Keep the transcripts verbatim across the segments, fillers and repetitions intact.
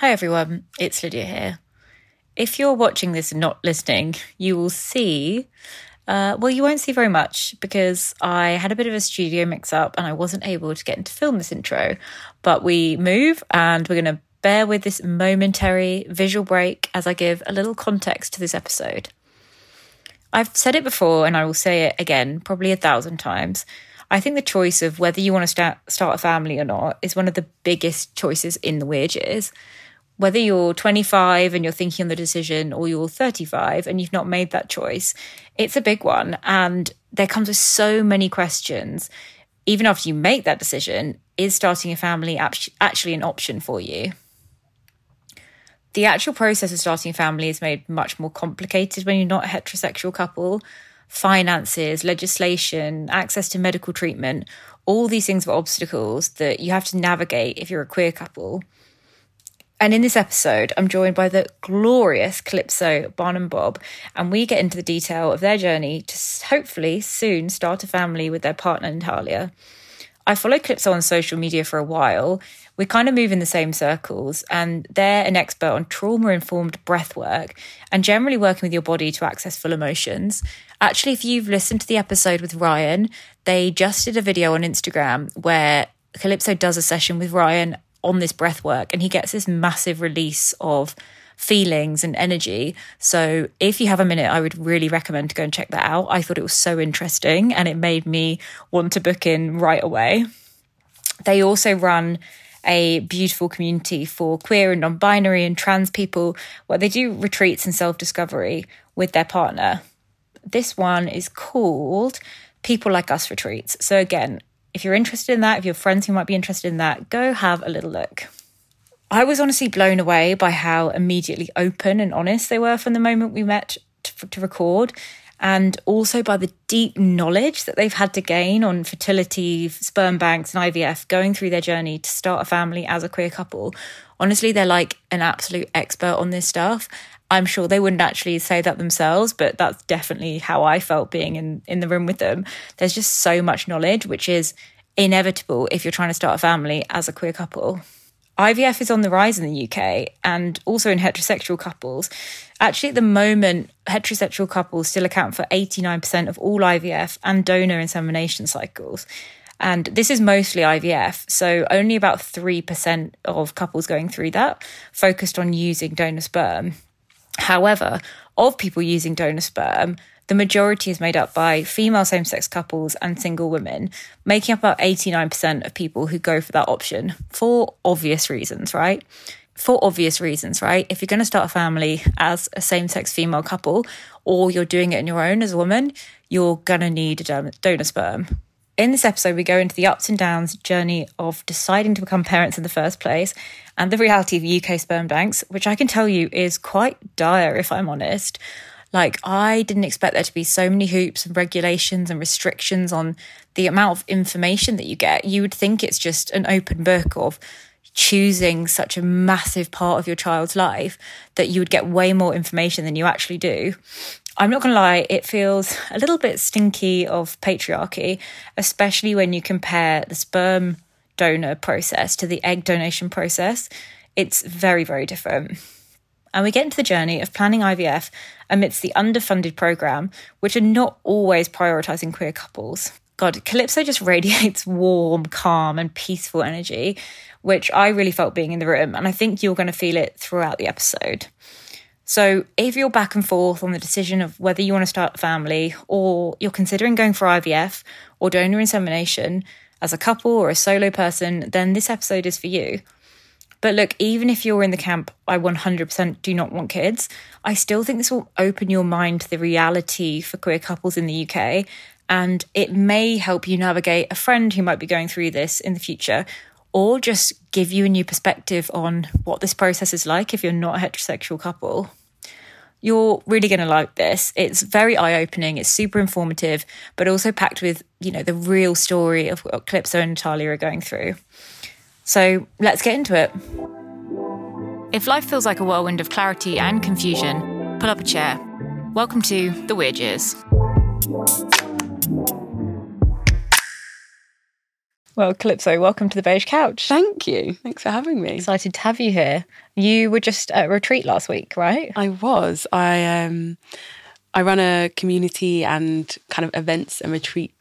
Hi everyone, it's Lydia here. If you're watching this and not listening, you will see, uh, well, you won't see very much because I had a bit of a studio mix-up and I wasn't able to get into film this intro. But we move and we're going to bear with this momentary visual break as I give a little context to this episode. I've said it before and I will say it again, probably a thousand times. I think the choice of whether you want to start, start a family or not is one of the biggest choices in the weird years. Whether you're twenty-five and you're thinking on the decision or you're thirty-five and you've not made that choice, it's a big one. And there comes with so many questions. Even after you make that decision, is starting a family actually an option for you? The actual process of starting a family is made much more complicated when you're not a heterosexual couple. Finances, legislation, access to medical treatment, all these things are obstacles that you have to navigate if you're a queer couple. And in this episode, I'm joined by the glorious Calypso, Barnum Bob, and we get into the detail of their journey to hopefully soon start a family with their partner, Natalia. I follow Calypso on social media for a while. We kind of move in the same circles, and they're an expert on trauma-informed breath work and generally working with your body to access full emotions. Actually, if you've listened to the episode with Ryan, they just did a video on Instagram where Calypso does a session with Ryan on this breath work, and he gets this massive release of feelings and energy. So if you have a minute, I would really recommend to go and check that out. I thought it was so interesting and it made me want to book in right away. They also run a beautiful community for queer and non-binary and trans people where they do retreats and self-discovery with their partner. This one is called People Like Us Retreats. So again, if you're interested in that, if you have friends who might be interested in that, go have a little look. I was honestly blown away by how immediately open and honest they were from the moment we met to, to record, and also by the deep knowledge that they've had to gain on fertility, sperm banks and I V F going through their journey to start a family as a queer couple. Honestly, they're like an absolute expert on this stuff. I'm sure they wouldn't actually say that themselves, but that's definitely how I felt being in, in the room with them. There's just so much knowledge, which is inevitable if you're trying to start a family as a queer couple. I V F is on the rise in the U K and also in heterosexual couples. Actually, at the moment, heterosexual couples still account for eighty-nine percent of all I V F and donor insemination cycles. And this is mostly I V F, so only about three percent of couples going through that focused on using donor sperm. However, of people using donor sperm, the majority is made up by female same-sex couples and single women, making up about eighty-nine percent of people who go for that option for obvious reasons, right? For obvious reasons, right? If you're going to start a family as a same-sex female couple or you're doing it on your own as a woman, you're going to need a donor sperm. In this episode, we go into the ups and downs journey of deciding to become parents in the first place and the reality of U K sperm banks, which I can tell you is quite dire, if I'm honest. Like, I didn't expect there to be so many hoops and regulations and restrictions on the amount of information that you get. You would think it's just an open book of choosing such a massive part of your child's life that you would get way more information than you actually do. I'm not going to lie, it feels a little bit stinky of patriarchy, especially when you compare the sperm donor process to the egg donation process. It's very, very different. And we get into the journey of planning I V F amidst the underfunded programme, which are not always prioritising queer couples. God, Calypso just radiates warm, calm and peaceful energy, which I really felt being in the room. And I think you're going to feel it throughout the episode. So if you're back and forth on the decision of whether you want to start a family or you're considering going for I V F or donor insemination as a couple or a solo person, then this episode is for you. But look, even if you're in the camp, I one hundred percent do not want kids, I still think this will open your mind to the reality for queer couples in the U K, and it may help you navigate a friend who might be going through this in the future, or just give you a new perspective on what this process is like if you're not a heterosexual couple. You're really going to like this. It's very eye-opening, it's super informative, but also packed with, you know, the real story of what Calypso and Natalia are going through. So let's get into it. If life feels like a whirlwind of clarity and confusion, pull up a chair. Welcome to The Weird Years. Well, Calypso, welcome to the Beige Couch. Thank you. Thanks for having me. Excited to have you here. You were just at a retreat last week, right? I was. I um, I run a community and kind of events and retreat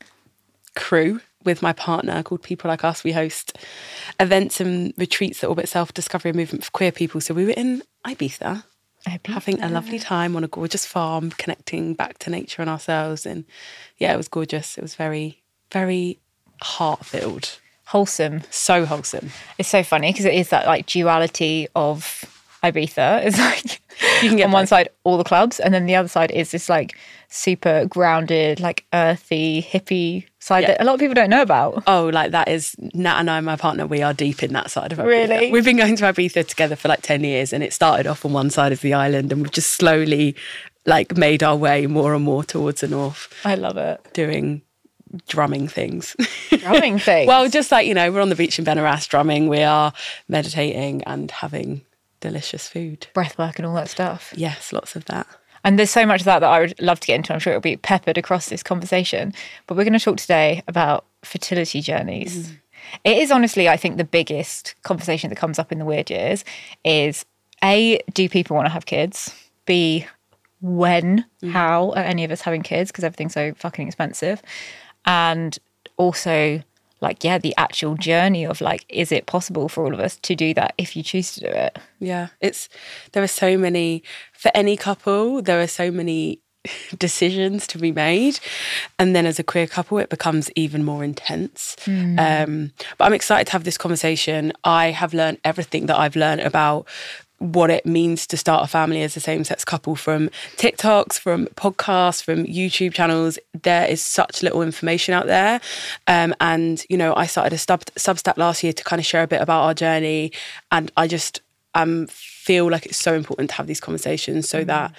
crew with my partner called People Like Us. We host events and retreats that orbit self-discovery and movement for queer people. So we were in Ibiza, Ibiza, having a lovely time on a gorgeous farm, connecting back to nature and ourselves. And yeah, it was gorgeous. It was very, very heart-filled. Wholesome. So wholesome. It's so funny because it is that like duality of Ibiza. It's like you can get on both. One side all the clubs, and then the other side is this like super grounded, like earthy, hippie side yeah. that a lot of people don't know about. Oh, like that is Nat and I, my partner, we are deep in that side of Ibiza. Really? We've been going to Ibiza together for like ten years, and it started off on one side of the island, and we've just slowly like made our way more and more towards the north. I love it. Doing drumming things. Drumming things? Well, just like, you know, we're on the beach in Benaras drumming, we are meditating and having delicious food. Breathwork and all that stuff. Yes, lots of that. And there's so much of that that I would love to get into. I'm sure it'll be peppered across this conversation. But we're going to talk today about fertility journeys. Mm. It is honestly, I think, the biggest conversation that comes up in the weird years is A, do people want to have kids? B, when, mm. how are any of us having kids? Because everything's so fucking expensive. And also, like, yeah, the actual journey of like, is it possible for all of us to do that if you choose to do it? Yeah, it's, there are so many, for any couple, there are so many decisions to be made. And then as a queer couple, it becomes even more intense. Mm. Um, but I'm excited to have this conversation. I have learned everything that I've learned about what it means to start a family as a same-sex couple from TikToks, from podcasts, from YouTube channels. There is such little information out there. Um, and, you know, I started a sub- Substack last year to kind of share a bit about our journey. And I just um, feel like it's so important to have these conversations so mm. that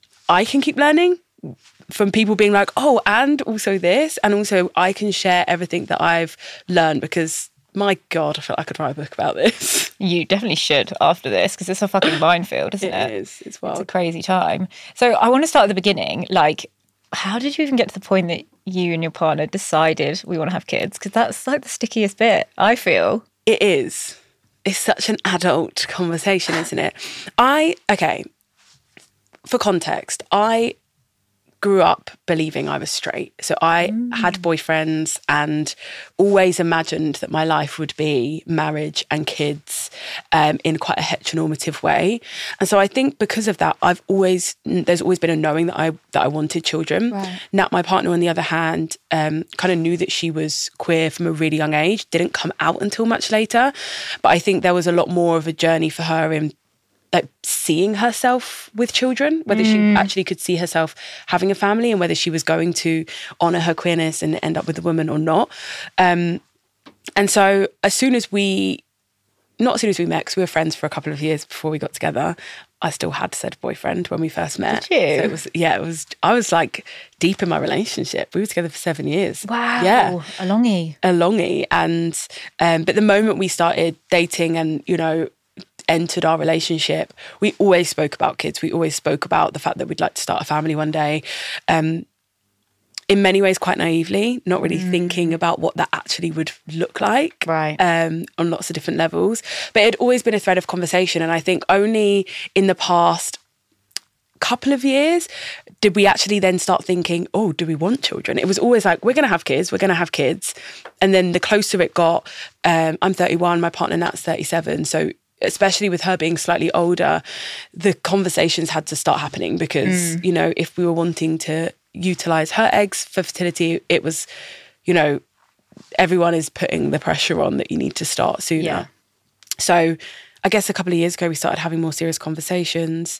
I can keep learning from people being like, oh, and also this. And also I can share everything that I've learned because my God, I feel like I could write a book about this. You definitely should after this because it's a fucking minefield, isn't it? It is. It's wild. It's a crazy time. So I want to start at the beginning. Like, how did you even get to the point that you and your partner decided we want to have kids? Because that's like the stickiest bit, I feel. It is. It's such an adult conversation, isn't it? I, okay, for context, I grew up believing I was straight. So I mm. had boyfriends and always imagined that my life would be marriage and kids um, in quite a heteronormative way. And so I think because of that, I've always, there's always been a knowing that I that I wanted children. Right. Nat, my partner, on the other hand, um, kind of knew that she was queer from a really young age, didn't come out until much later. But I think there was a lot more of a journey for her in like seeing herself with children, whether mm. she actually could see herself having a family and whether she was going to honour her queerness and end up with a woman or not. Um, and so as soon as we, not as soon as we met, because we were friends for a couple of years before we got together, I still had said boyfriend when we first met. Did you? So it was, yeah, it was, I was like deep in my relationship. We were together for seven years. Wow. Yeah. A longie. A longie. And, um, but the moment we started dating and, you know, entered our relationship, we always spoke about kids. We always spoke about the fact that we'd like to start a family one day. Um, in many ways, quite naively, not really mm. thinking about what that actually would look like, right? Um, on lots of different levels. But it had always been a thread of conversation. And I think only in the past couple of years did we actually then start thinking, oh, do we want children? It was always like, we're going to have kids, we're going to have kids. And then the closer it got, um, I'm thirty-one, my partner Nat's thirty-seven. So especially with her being slightly older, the conversations had to start happening because, mm. you know, if we were wanting to utilise her eggs for fertility, it was, you know, everyone is putting the pressure on that you need to start sooner. Yeah. So I guess a couple of years ago, we started having more serious conversations.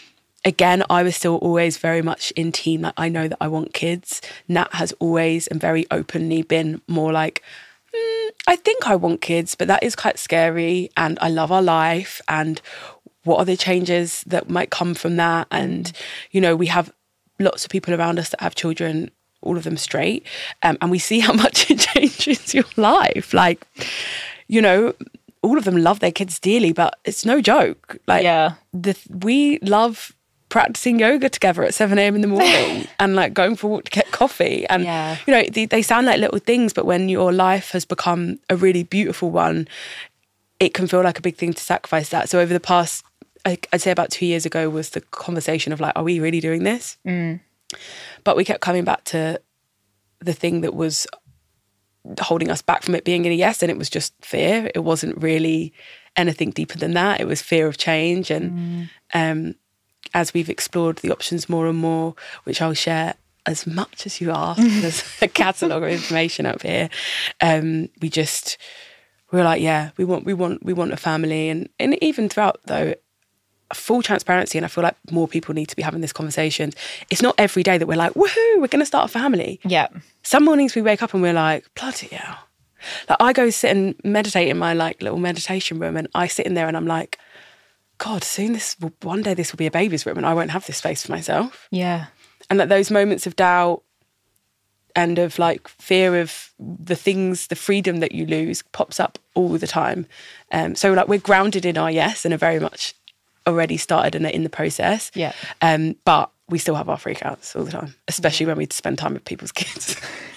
Again, I was still always very much in team, like, I know that I want kids. Nat has always and very openly been more like, Mm, I think I want kids, but that is quite scary and I love our life and what are the changes that might come from that? And, you know, we have lots of people around us that have children, all of them straight, um, and we see how much it changes your life. Like, you know, all of them love their kids dearly, but it's no joke. Like, yeah. the we love practicing yoga together at seven a.m. in the morning and like going for a walk to get coffee. And, yeah. you know, they, they sound like little things, but when your life has become a really beautiful one, it can feel like a big thing to sacrifice that. So over the past, I'd say about two years ago was the conversation of like, are we really doing this? Mm. But we kept coming back to the thing that was holding us back from it being a yes, and it was just fear. It wasn't really anything deeper than that. It was fear of change. And mm. um, as we've explored the options more and more, which I'll share as much as you ask, there's a catalogue of information up here. Um, we just, we were like, yeah, we want, we want, we want a family. And, and even throughout though, full transparency, and I feel like more people need to be having this conversation. It's not every day that we're like, woohoo, we're going to start a family. Yeah. Some mornings we wake up and we're like, bloody hell. Like I go sit and meditate in my like little meditation room, and I sit in there and I'm like, God, soon this will, one day this will be a baby's room and I won't have this space for myself. Yeah. And that those moments of doubt and of like fear of the things, the freedom that you lose pops up all the time. Um, so like we're grounded in our yes and are very much already started in, in the process. Yeah. Um, but we still have our freakouts all the time, especially when we spend time with people's kids.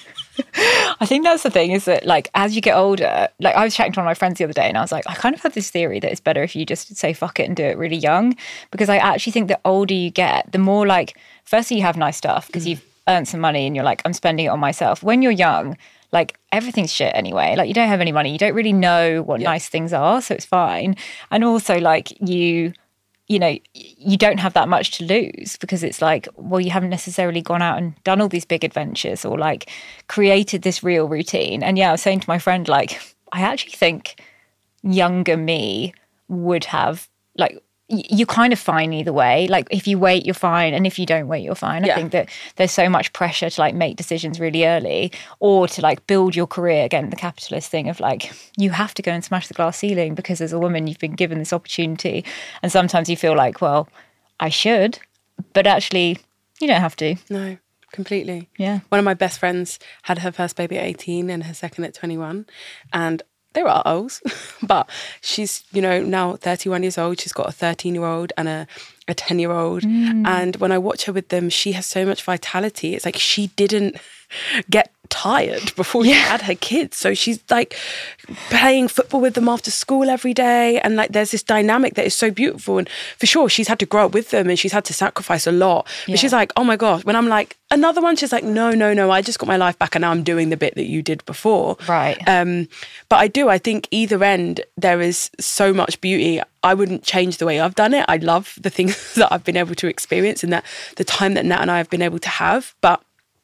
I think that's the thing, is that like as you get older, like I was chatting to one of my friends the other day and I was like, I kind of had this theory that it's better if you just say fuck it and do it really young, because I actually think the older you get, the more like, firstly you have nice stuff because mm. you've earned some money and you're like, I'm spending it on myself. When you're young, like everything's shit anyway. Like you don't have any money, you don't really know what yeah. nice things are, so it's fine. And also like you... you know, you don't have that much to lose because it's like, well, you haven't necessarily gone out and done all these big adventures or like created this real routine. And yeah, I was saying to my friend, like, I actually think younger me would have like, you're kind of fine either way. Like if you wait, you're fine. And if you don't wait, you're fine. Yeah. I think that there's so much pressure to like make decisions really early or to like build your career. Again, the capitalist thing of like, you have to go and smash the glass ceiling because as a woman, you've been given this opportunity. And sometimes you feel like, well, I should, but actually you don't have to. No, completely. Yeah. One of my best friends had her first baby at eighteen and her second at twenty-one. And they were old, but she's, you know, now thirty-one years old. She's got a thirteen-year-old and a, a ten-year-old. Mm. And when I watch her with them, she has so much vitality. It's like she didn't get tired before yeah. she had her kids. So she's like playing football with them after school every day. And like there's this dynamic that is so beautiful. And for sure, she's had to grow up with them and she's had to sacrifice a lot. Yeah. But she's like, oh my gosh, when I'm like, another one, she's like, no, no, no, I just got my life back and now I'm doing the bit that you did before. Right. Um, but I do, I think either end, there is so much beauty. I wouldn't change the way I've done it. I love the things that I've been able to experience and that the time that Nat and I have been able to have. But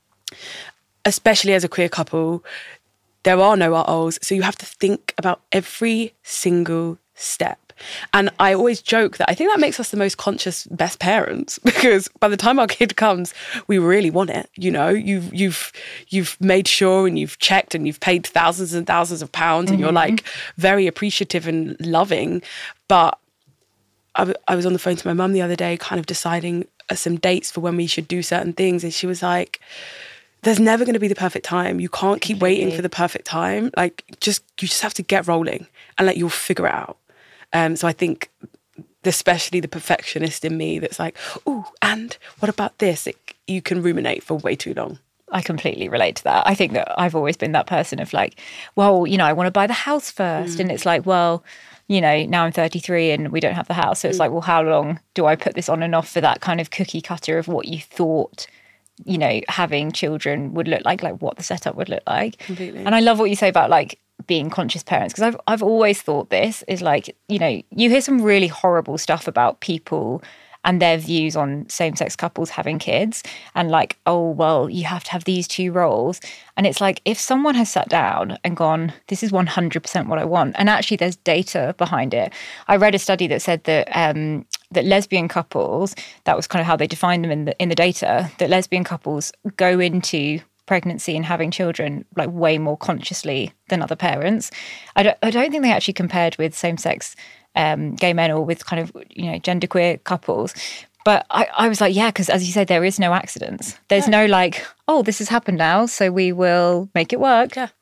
especially as a queer couple, there are no uh-ohs. So you have to think about every single step. And I always joke that I think that makes us the most conscious best parents because by the time our kid comes, we really want it. You know, you've you've you've made sure and you've checked and you've paid thousands and thousands of pounds and mm-hmm. you're like very appreciative and loving. But I, w- I was on the phone to my mum the other day, kind of deciding uh, some dates for when we should do certain things, and she was like, there's never going to be the perfect time. You can't keep Completely. waiting for the perfect time. Like, just you just have to get rolling and like you'll figure it out. Um, so I think, especially the perfectionist in me, that's like, oh, and what about this? It, you can ruminate for way too long. I completely relate to that. I think that I've always been that person of like, well, you know, I want to buy the house first, mm. and it's like, well, you know, now I'm thirty-three and we don't have the house, so it's mm. like, well, how long do I put this on and off for that kind of cookie cutter of what you thought, you know, having children would look like, like what the setup would look like. Completely. And I love what you say about like being conscious parents, because I've I've always thought this is like, you know, you hear some really horrible stuff about people and their views on same-sex couples having kids and like, oh, well, you have to have these two roles. And it's like, if someone has sat down and gone, this is one hundred percent what I want, and actually there's data behind it. I read a study that said that um, that lesbian couples, that was kind of how they defined them in the in the data, that lesbian couples go into pregnancy and having children like way more consciously than other parents. I don't, I don't think they actually compared with same-sex um, gay men or with kind of, you know, genderqueer couples. But I, I was like, yeah, because as you said, there is no accidents. There's yeah. no like, oh, this has happened now, so we will make it work. Yeah.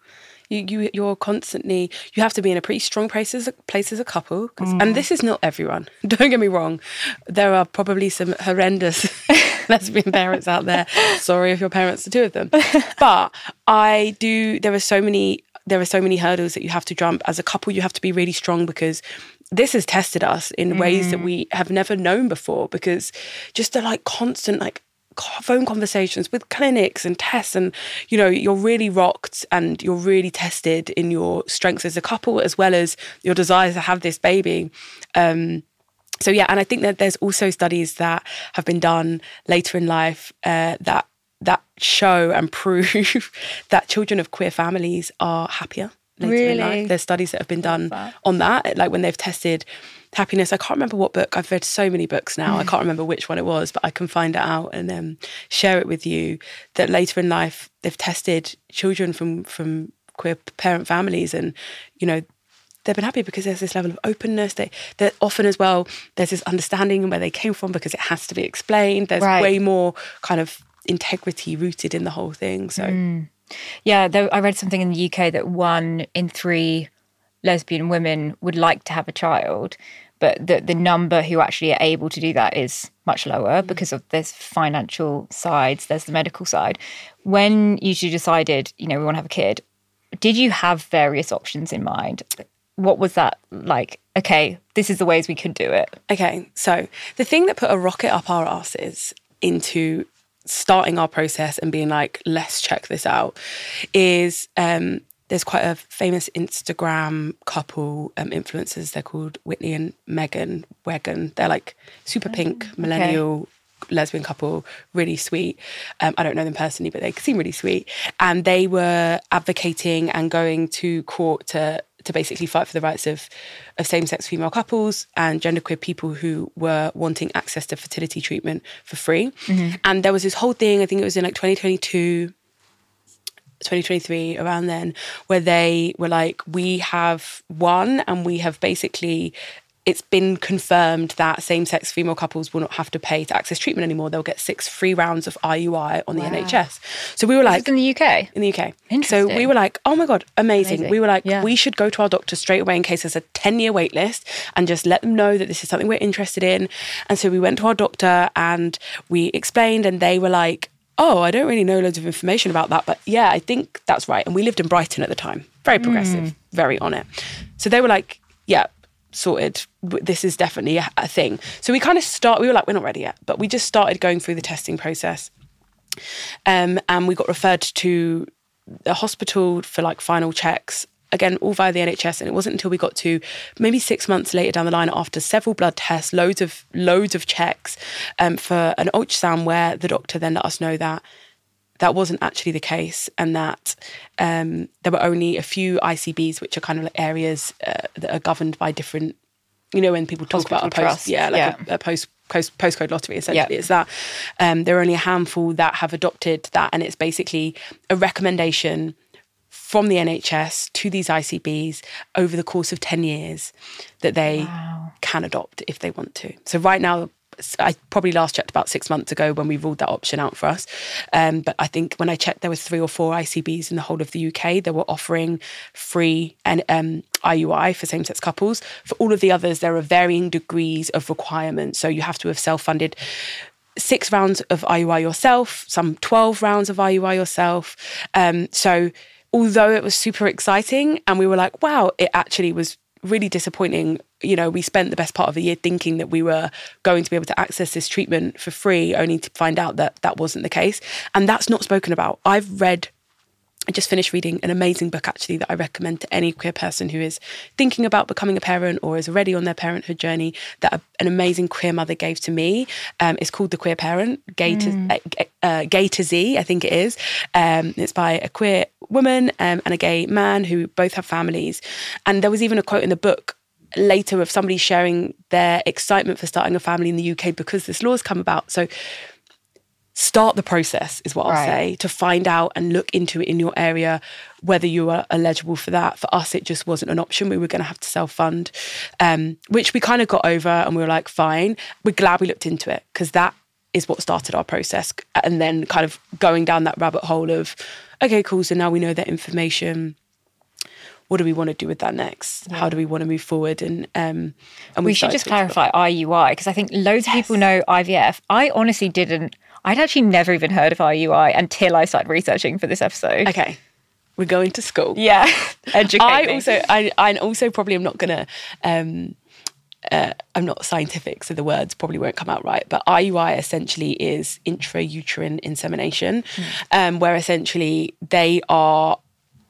You, you, you're constantly, you have to be in a pretty strong place as a, place as a couple. Mm. And this is not everyone. Don't get me wrong. There are probably some horrendous lesbian parents out there. Sorry if your parents are two of them. But I do, there are so many, there are so many hurdles that you have to jump. As a couple, you have to be really strong because this has tested us in mm. ways that we have never known before, because just the like constant like phone conversations with clinics and tests, and you know, you're really rocked and you're really tested in your strengths as a couple as well as your desire to have this baby. Um, so yeah, and I think that there's also studies that have been done later in life uh, that that show and prove that children of queer families are happier later really? in life. There's studies that have been done that. on that, like when they've tested happiness. I can't remember what book. I've read so many books now. Mm. I can't remember which one it was, but I can find it out and um, share it with you, that later in life they've tested children from from queer parent families, and you know, they've been happy because there's this level of openness. They that often as well, there's this understanding of where they came from because it has to be explained. There's right. way more kind of integrity rooted in the whole thing. So mm. yeah, though I read something in the U K that one in three lesbian women would like to have a child, but the the number who actually are able to do that is much lower because of this financial sides, there's the medical side. When you two decided, you know, we want to have a kid, did you have various options in mind? What was that like? Okay, this is the ways we could do it. Okay, so the thing that put a rocket up our asses into starting our process and being like, let's check this out, is um, there's quite a famous Instagram couple, um, influencers. They're called Whitney and Megan Wegan. They're like super pink, oh, millennial okay. lesbian couple, really sweet. Um, I don't know them personally, but they seem really sweet. And they were advocating and going to court to to basically fight for the rights of, of same-sex female couples and genderqueer people who were wanting access to fertility treatment for free. Mm-hmm. And there was this whole thing, I think it was in like twenty twenty-two, twenty twenty-three, around then, where they were like, we have won and we have basically, it's been confirmed that same-sex female couples will not have to pay to access treatment anymore. They'll get six free rounds of I U I on the wow. N H S. So we were like... This is in the U K? In the U K. Interesting. So we were like, oh my God, amazing. amazing. We were like, yeah. we should go to our doctor straight away in case there's a ten-year wait list and just let them know that this is something we're interested in. And so we went to our doctor and we explained, and they were like, oh, I don't really know loads of information about that, but yeah, I think that's right. And we lived in Brighton at the time. Very progressive, mm. very on it. So they were like, yeah, sorted. This is definitely a, a thing. So we kind of start, we were like, we're not ready yet, but we just started going through the testing process. Um, and we got referred to the hospital for like final checks, again, all via the N H S. And it wasn't until we got to maybe six months later down the line, after several blood tests, loads of loads of checks um, for an ultrasound, where the doctor then let us know that that wasn't actually the case, and that um, there were only a few I C Bs, which are kind of like areas uh, that are governed by different, you know, when people talk Hospital about a post, trust. yeah, like yeah. a, a post, post postcode lottery, essentially. Yeah. It's that um, there are only a handful that have adopted that, and it's basically a recommendation from the N H S to these I C Bs over the course of ten years that they wow. can adopt if they want to. So right now, I probably last checked about six months ago when we ruled that option out for us. Um, but I think when I checked, there was three or four I C Bs in the whole of the U K that were offering free and um, I U I for same-sex couples. For all of the others, there are varying degrees of requirements. So you have to have self-funded six rounds of I U I yourself, some twelve rounds of I U I yourself. Um, so although it was super exciting and we were like, wow, it actually was really disappointing. You know, we spent the best part of the year thinking that we were going to be able to access this treatment for free, only to find out that that wasn't the case. And that's not spoken about. I've read, I just finished reading an amazing book actually that I recommend to any queer person who is thinking about becoming a parent or is already on their parenthood journey, that a, an amazing queer mother gave to me. Um, it's called The Queer Parent, Gay to, mm. uh, uh, Gay to Z, I think it is. Um, it's by a queer woman um, and a gay man who both have families. And there was even a quote in the book later of somebody sharing their excitement for starting a family in the U K because this law's come about. So start the process is what I'll right. say, to find out and look into it in your area, whether you are eligible for that. For us, it just wasn't an option. We were going to have to self-fund, um, which we kind of got over, and we were like, fine. We're glad we looked into it, because that is what started our process. And then kind of going down that rabbit hole of, okay, cool, so now we know that information. what do we want to do with that next? Yeah. How do we want to move forward? And um, and we, we should just clarify I U I, because I think loads yes. of people know I V F. I honestly didn't. I'd actually never even heard of I U I until I started researching for this episode. Okay. We're going to school. Yeah. Educate I me. also, I, I also probably am not going to, um, uh, I'm not scientific, so the words probably won't come out right. But I U I essentially is intrauterine insemination, mm. um, where essentially they are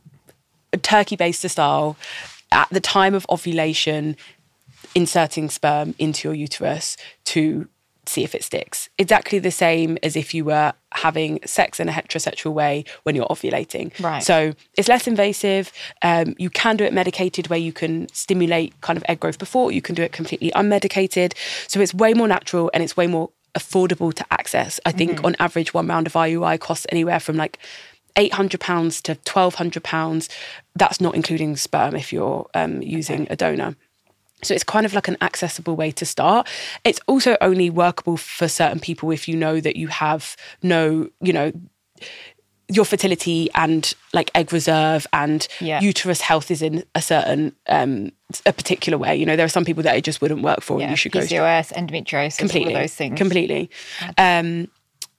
turkey-based style at the time of ovulation, inserting sperm into your uterus to see if it sticks. Exactly the same as if you were having sex in a heterosexual way when you're ovulating. Right. So it's less invasive. Um, you can do it medicated, where you can stimulate kind of egg growth before. You can do it completely unmedicated. So it's way more natural and it's way more affordable to access. I think mm-hmm. on average, one round of I U I costs anywhere from like eight hundred pounds to twelve hundred pounds. That's not including sperm if you're um, using okay. a donor. So it's kind of like an accessible way to start. It's also only workable for certain people if you know that you have no, you know, your fertility and like egg reserve and yeah. uterus health is in a certain, um, a particular way. You know, there are some people that it just wouldn't work for. Yeah, and you should P C O S, go to endometriosis, completely, all of those things. Completely. Um,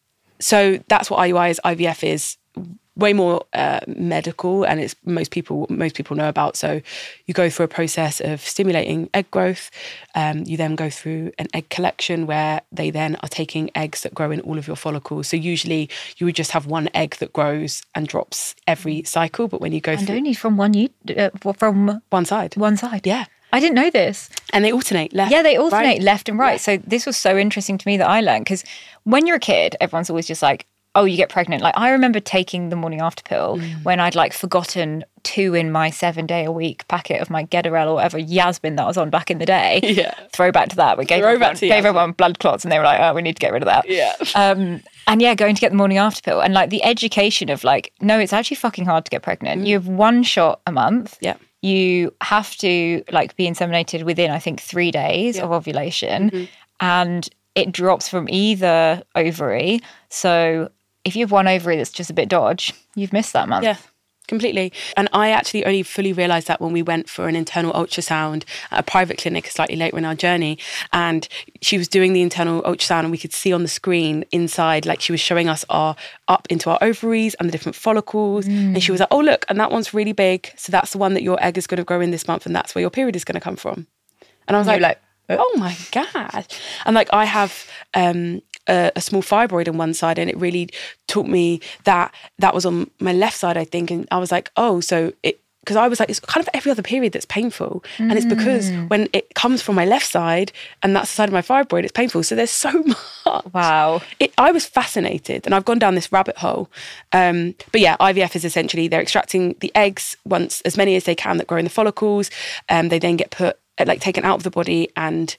so that's what I U I is. I V F is way more uh, medical, and it's most people most people know about. So you go through a process of stimulating egg growth. Um, you then go through an egg collection where they then are taking eggs that grow in all of your follicles. So usually you would just have one egg that grows and drops every cycle. But when you go and through... only from one, uh, from one side. One side. Yeah. I didn't know this. And they alternate left. Yeah, they alternate right. left and right. Yeah. So this was so interesting to me that I learned, because when you're a kid, everyone's always just like, oh, you get pregnant. Like, I remember taking the morning after pill mm. when I'd like forgotten two in my seven day a week packet of my Gederel or whatever Yasmin that I was on back in the day. Yeah. Throwback to that. We gave, everyone, gave everyone blood clots and they were like, oh, we need to get rid of that. Yeah. Um, and yeah, going to get the morning after pill and like the education of like, no, it's actually fucking hard to get pregnant. Mm. You have one shot a month. Yeah. You have to like be inseminated within, I think, three days yeah. of ovulation. Mm-hmm. And it drops from either ovary. So if you have one ovary that's just a bit dodge, you've missed that month. Yeah, completely. And I actually only fully realised that when we went for an internal ultrasound at a private clinic slightly later in our journey. And she was doing the internal ultrasound and we could see on the screen inside, like she was showing us our up into our ovaries and the different follicles. Mm. And she was like, oh, look, and that one's really big. So that's the one that your egg is going to grow in this month and that's where your period is going to come from. And I was like, like, oh my God. And like I have... um A, a small fibroid on one side, and it really taught me that that was on my left side, I think. And I was like, oh, so it, because I was like, it's kind of every other period that's painful. Mm. And it's because when it comes from my left side and that's the side of my fibroid, it's painful. So there's so much. Wow. It, I was fascinated and I've gone down this rabbit hole. Um, but yeah, I V F is essentially, they're extracting the eggs once, as many as they can that grow in the follicles. Um, they then get put, like taken out of the body and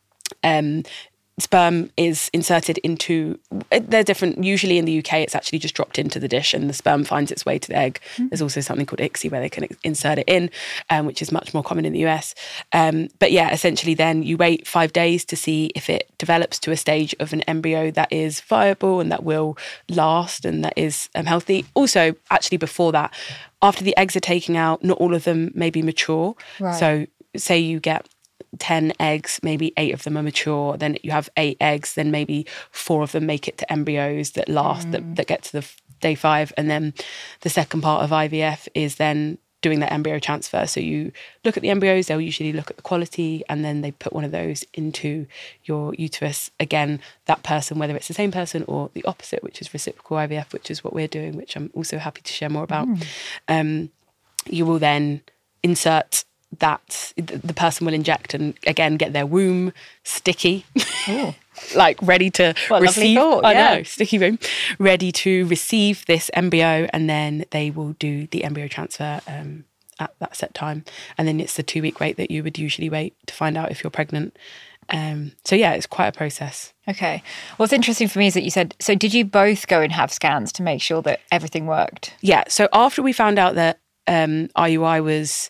um sperm is inserted into, they're different, usually in the U K it's actually just dropped into the dish and the sperm finds its way to the egg. Mm. There's also something called I C S I where they can insert it in, um, which is much more common in the U S. Um, but yeah, essentially then you wait five days to see if it develops to a stage of an embryo that is viable and that will last and that is um, healthy. Also, actually before that, after the eggs are taken out, not all of them may be mature. Right. So say you get ten eggs, maybe eight of them are mature, then you have eight eggs, then maybe four of them make it to embryos that last, mm. that, that get to the f- day five. And then the second part of I V F is then doing the embryo transfer. So you look at the embryos, they'll usually look at the quality, and then they put one of those into your uterus. Again, that person, whether it's the same person or the opposite, which is reciprocal I V F, which is what we're doing, which I'm also happy to share more about, mm. um, you will then insert that the person will inject and again get their womb sticky, like ready to what receive. Thought, I yeah. know, sticky womb, ready to receive this embryo, and then they will do the embryo transfer um, at that set time. And then it's the two week wait that you would usually wait to find out if you're pregnant. Um, so yeah, it's quite a process. Okay. What's interesting for me is that you said, so did you both go and have scans to make sure that everything worked? Yeah. So after we found out that um, I U I was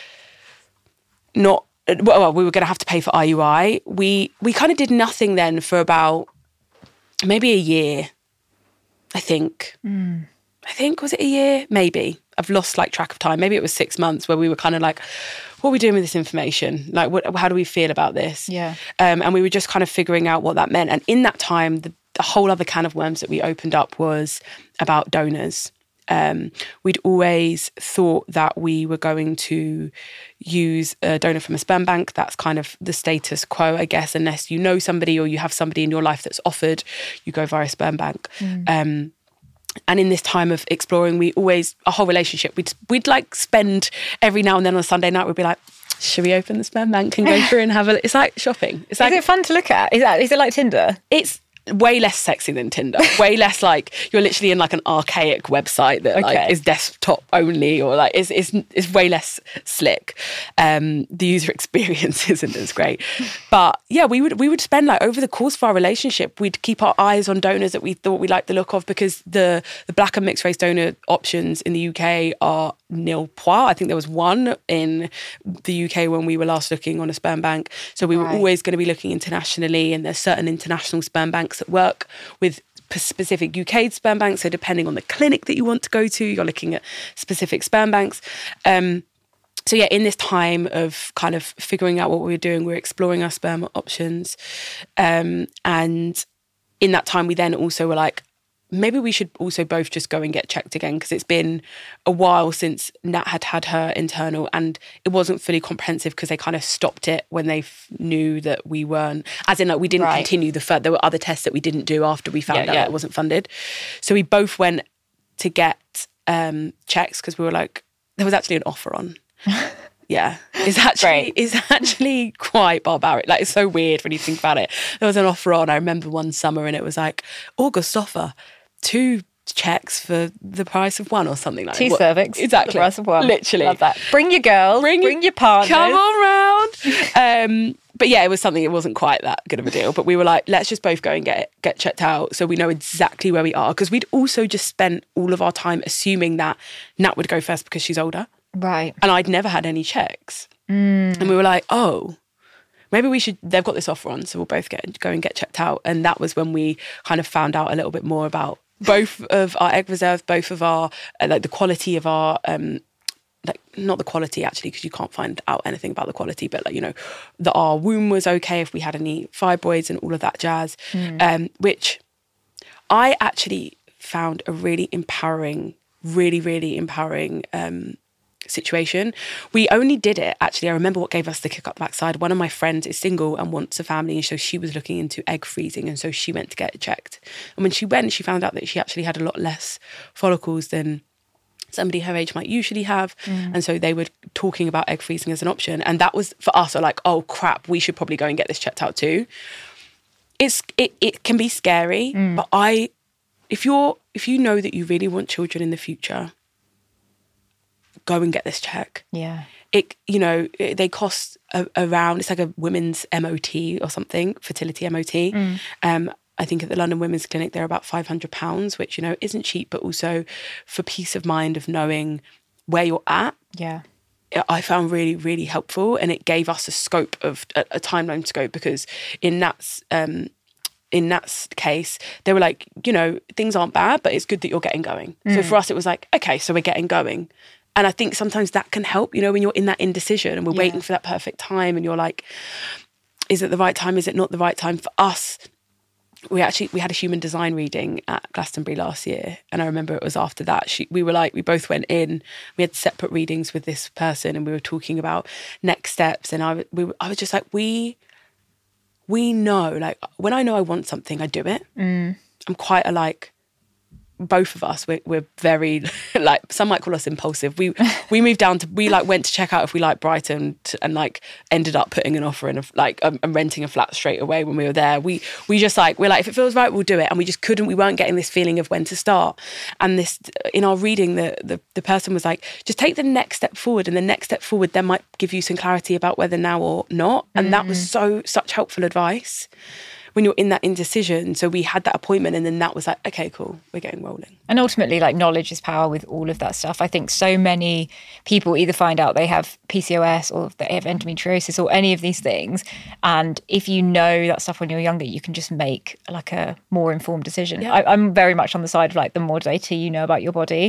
not, well, we were going to have to pay for I U I. We we kind of did nothing then for about maybe a year, I think. Mm. I think, was it a year? Maybe. I've lost like track of time. Maybe it was six months where we were kind of like, what are we doing with this information? Like, what, how do we feel about this? Yeah. Um, and we were just kind of figuring out what that meant. And in that time, the, the whole other can of worms that we opened up was about donors. Um, we'd always thought that we were going to use a donor from a sperm bank. That's kind of the status quo, I guess, unless you know somebody or you have somebody in your life that's offered, you go via a sperm bank. Mm. Um, and in this time of exploring, we always, our whole relationship, we'd, we'd like spend every now and then on a Sunday night, we'd be like, should we open the sperm bank and go through and have a, it's like shopping. It's like, is it fun to look at? Is that, is it like Tinder? It's way less sexy than Tinder. Way less like you're literally in like an archaic website that okay. like is desktop only, or like it's it's, it's way less slick. Um, the user experience isn't as great. But yeah, we would we would spend like over the course of our relationship, we'd keep our eyes on donors that we thought we liked the look of, because the the black and mixed race donor options in the U K are nil point. I think there was one in the U K when we were last looking on a sperm bank. So we were right. always going to be looking internationally, and there's certain international sperm banks that work with specific U K sperm banks. So depending on the clinic that you want to go to, you're looking at specific sperm banks. Um, so yeah, in this time of kind of figuring out what we were doing, we we're exploring our sperm options. Um, and in that time, we then also were like, maybe we should also both just go and get checked again, because it's been a while since Nat had had her internal, and it wasn't fully comprehensive because they kind of stopped it when they f- knew that we weren't, as in like we didn't right. continue the further. There were other tests that we didn't do after we found yeah, out yeah. that it wasn't funded. So we both went to get um, checks because we were like, there was actually an offer on. Yeah, it's actually it's actually quite barbaric. Like, it's so weird when you think about it. There was an offer on. I remember one summer, and it was like August offer. Two checks for the price of one, or something like that. Two cervix, exactly. The price of one. Literally. Love that. Bring your girl, bring, bring your partner. Come on round. um, but yeah, it was something, it wasn't quite that good of a deal. But we were like, let's just both go and get get checked out so we know exactly where we are. Because we'd also just spent all of our time assuming that Nat would go first because she's older. Right. And I'd never had any checks. Mm. And we were like, oh, maybe we should, they've got this offer on, so we'll both get go and get checked out. And that was when we kind of found out a little bit more about both of our egg reserves, both of our, uh, like the quality of our, um, like not the quality actually, because you can't find out anything about the quality, but like, you know, that our womb was okay, if we had any fibroids and all of that jazz, mm. um, which I actually found a really empowering, really, really empowering um, situation. We only did it, actually, I remember what gave us the kick up the backside. One of my friends is single and wants a family, and so she was looking into egg freezing, and so she went to get it checked. And when she went, she found out that she actually had a lot less follicles than somebody her age might usually have. Mm. And so they were talking about egg freezing as an option. And that was, for us, like, oh crap, we should probably go and get this checked out too. It's it it can be scary, mm. but I if you're if you know that you really want children in the future, go and get this check. Yeah. It, you know, it, they cost a, around, it's like a women's M O T or something, fertility M O T. Mm. Um, I think at the London Women's Clinic, they're about five hundred pounds, which, you know, isn't cheap, but also for peace of mind of knowing where you're at. Yeah. I found really, really helpful. And it gave us a scope of, a, a timeline scope, because in Nat's, um, in Nat's case, they were like, you know, things aren't bad, but it's good that you're getting going. Mm. So for us, it was like, okay, so we're getting going. And I think sometimes that can help, you know, when you're in that indecision and we're yeah. waiting for that perfect time, and you're like, is it the right time? Is it not the right time? For us, we actually, we had a human design reading at Glastonbury last year. And I remember it was after that, she, we were like, we both went in, we had separate readings with this person, and we were talking about next steps. And I, we, I was just like, we, we know, like, when I know I want something, I do it. Mm. I'm quite a like, both of us, we're, we're very, like, some might call us impulsive. We we moved down to, we like went to check out if we liked Brighton, to, and like ended up putting an offer in, of like, um, and renting a flat straight away when we were there. We we just like, we're like, if it feels right, we'll do it. And we just couldn't, we weren't getting this feeling of when to start. And this, in our reading, the, the, the person was like, just take the next step forward, and the next step forward then might give you some clarity about whether now or not. And mm. that was so, such helpful advice when you're in that indecision. So we had that appointment, and then that was like, okay, cool, we're getting rolling. And ultimately, like, knowledge is power with all of that stuff. I think so many people either find out they have P C O S or they have endometriosis or any of these things. And if you know that stuff when you're younger, you can just make like a more informed decision. Yeah. I, I'm very much on the side of like, the more data you know about your body,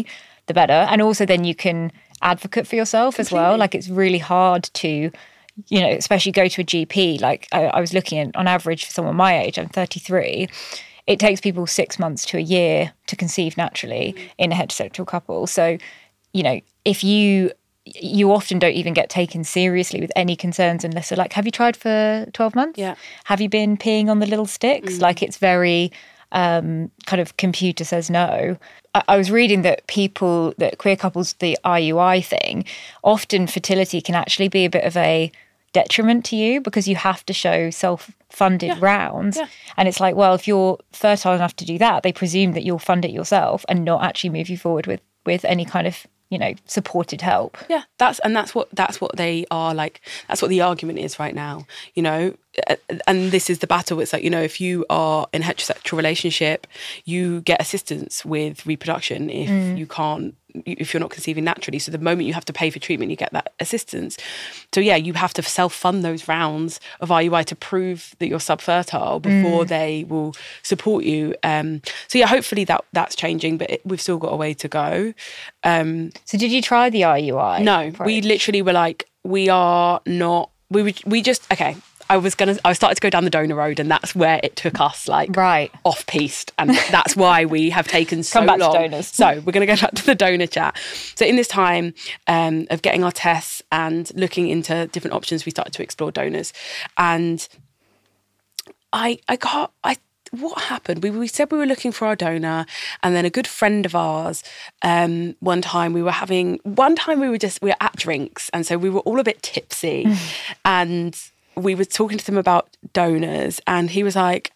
the better. And also then you can advocate for yourself Completely. as well. Like it's really hard to, you know, especially go to a G P. Like I, I was looking at, on average for someone my age, I'm thirty-three, it takes people six months to a year to conceive naturally mm. in a heterosexual couple. So, you know, if you, you often don't even get taken seriously with any concerns unless they're like, have you tried for twelve months? Yeah. Have you been peeing on the little sticks? Mm. Like it's very um, kind of computer says no. I, I was reading that people, that queer couples, the I U I thing, often fertility can actually be a bit of a detriment to you because you have to show self-funded yeah. rounds. Yeah. And it's like, well, if you're fertile enough to do that, they presume that you'll fund it yourself and not actually move you forward with, with any kind of, you know, supported help. Yeah, that's and that's what that's what they are like. That's what the argument is right now, you know. And this is the battle. It's like, you know, if you are in a heterosexual relationship, you get assistance with reproduction if mm. you can't, if you're not conceiving naturally. So the moment you have to pay for treatment, you get that assistance. So yeah, you have to self-fund those rounds of I U I to prove that you're subfertile before mm. they will support you. Um, so yeah, hopefully that that's changing, but it, we've still got a way to go. Um, so did you try the I U I? No, approach? We literally were like, we are not, we would, we just, okay. I was gonna. I started to go down the donor road, and that's where it took us, like right off piste, and that's why we have taken so Come back long. To donors. So we're gonna go back to the donor chat. So in this time um, of getting our tests and looking into different options, we started to explore donors, and I, I got, I. What happened? We we said we were looking for our donor, and then a good friend of ours, um, one time we were having, one time we were just we were at drinks, and so we were all a bit tipsy, and we were talking to them about donors, and he was like,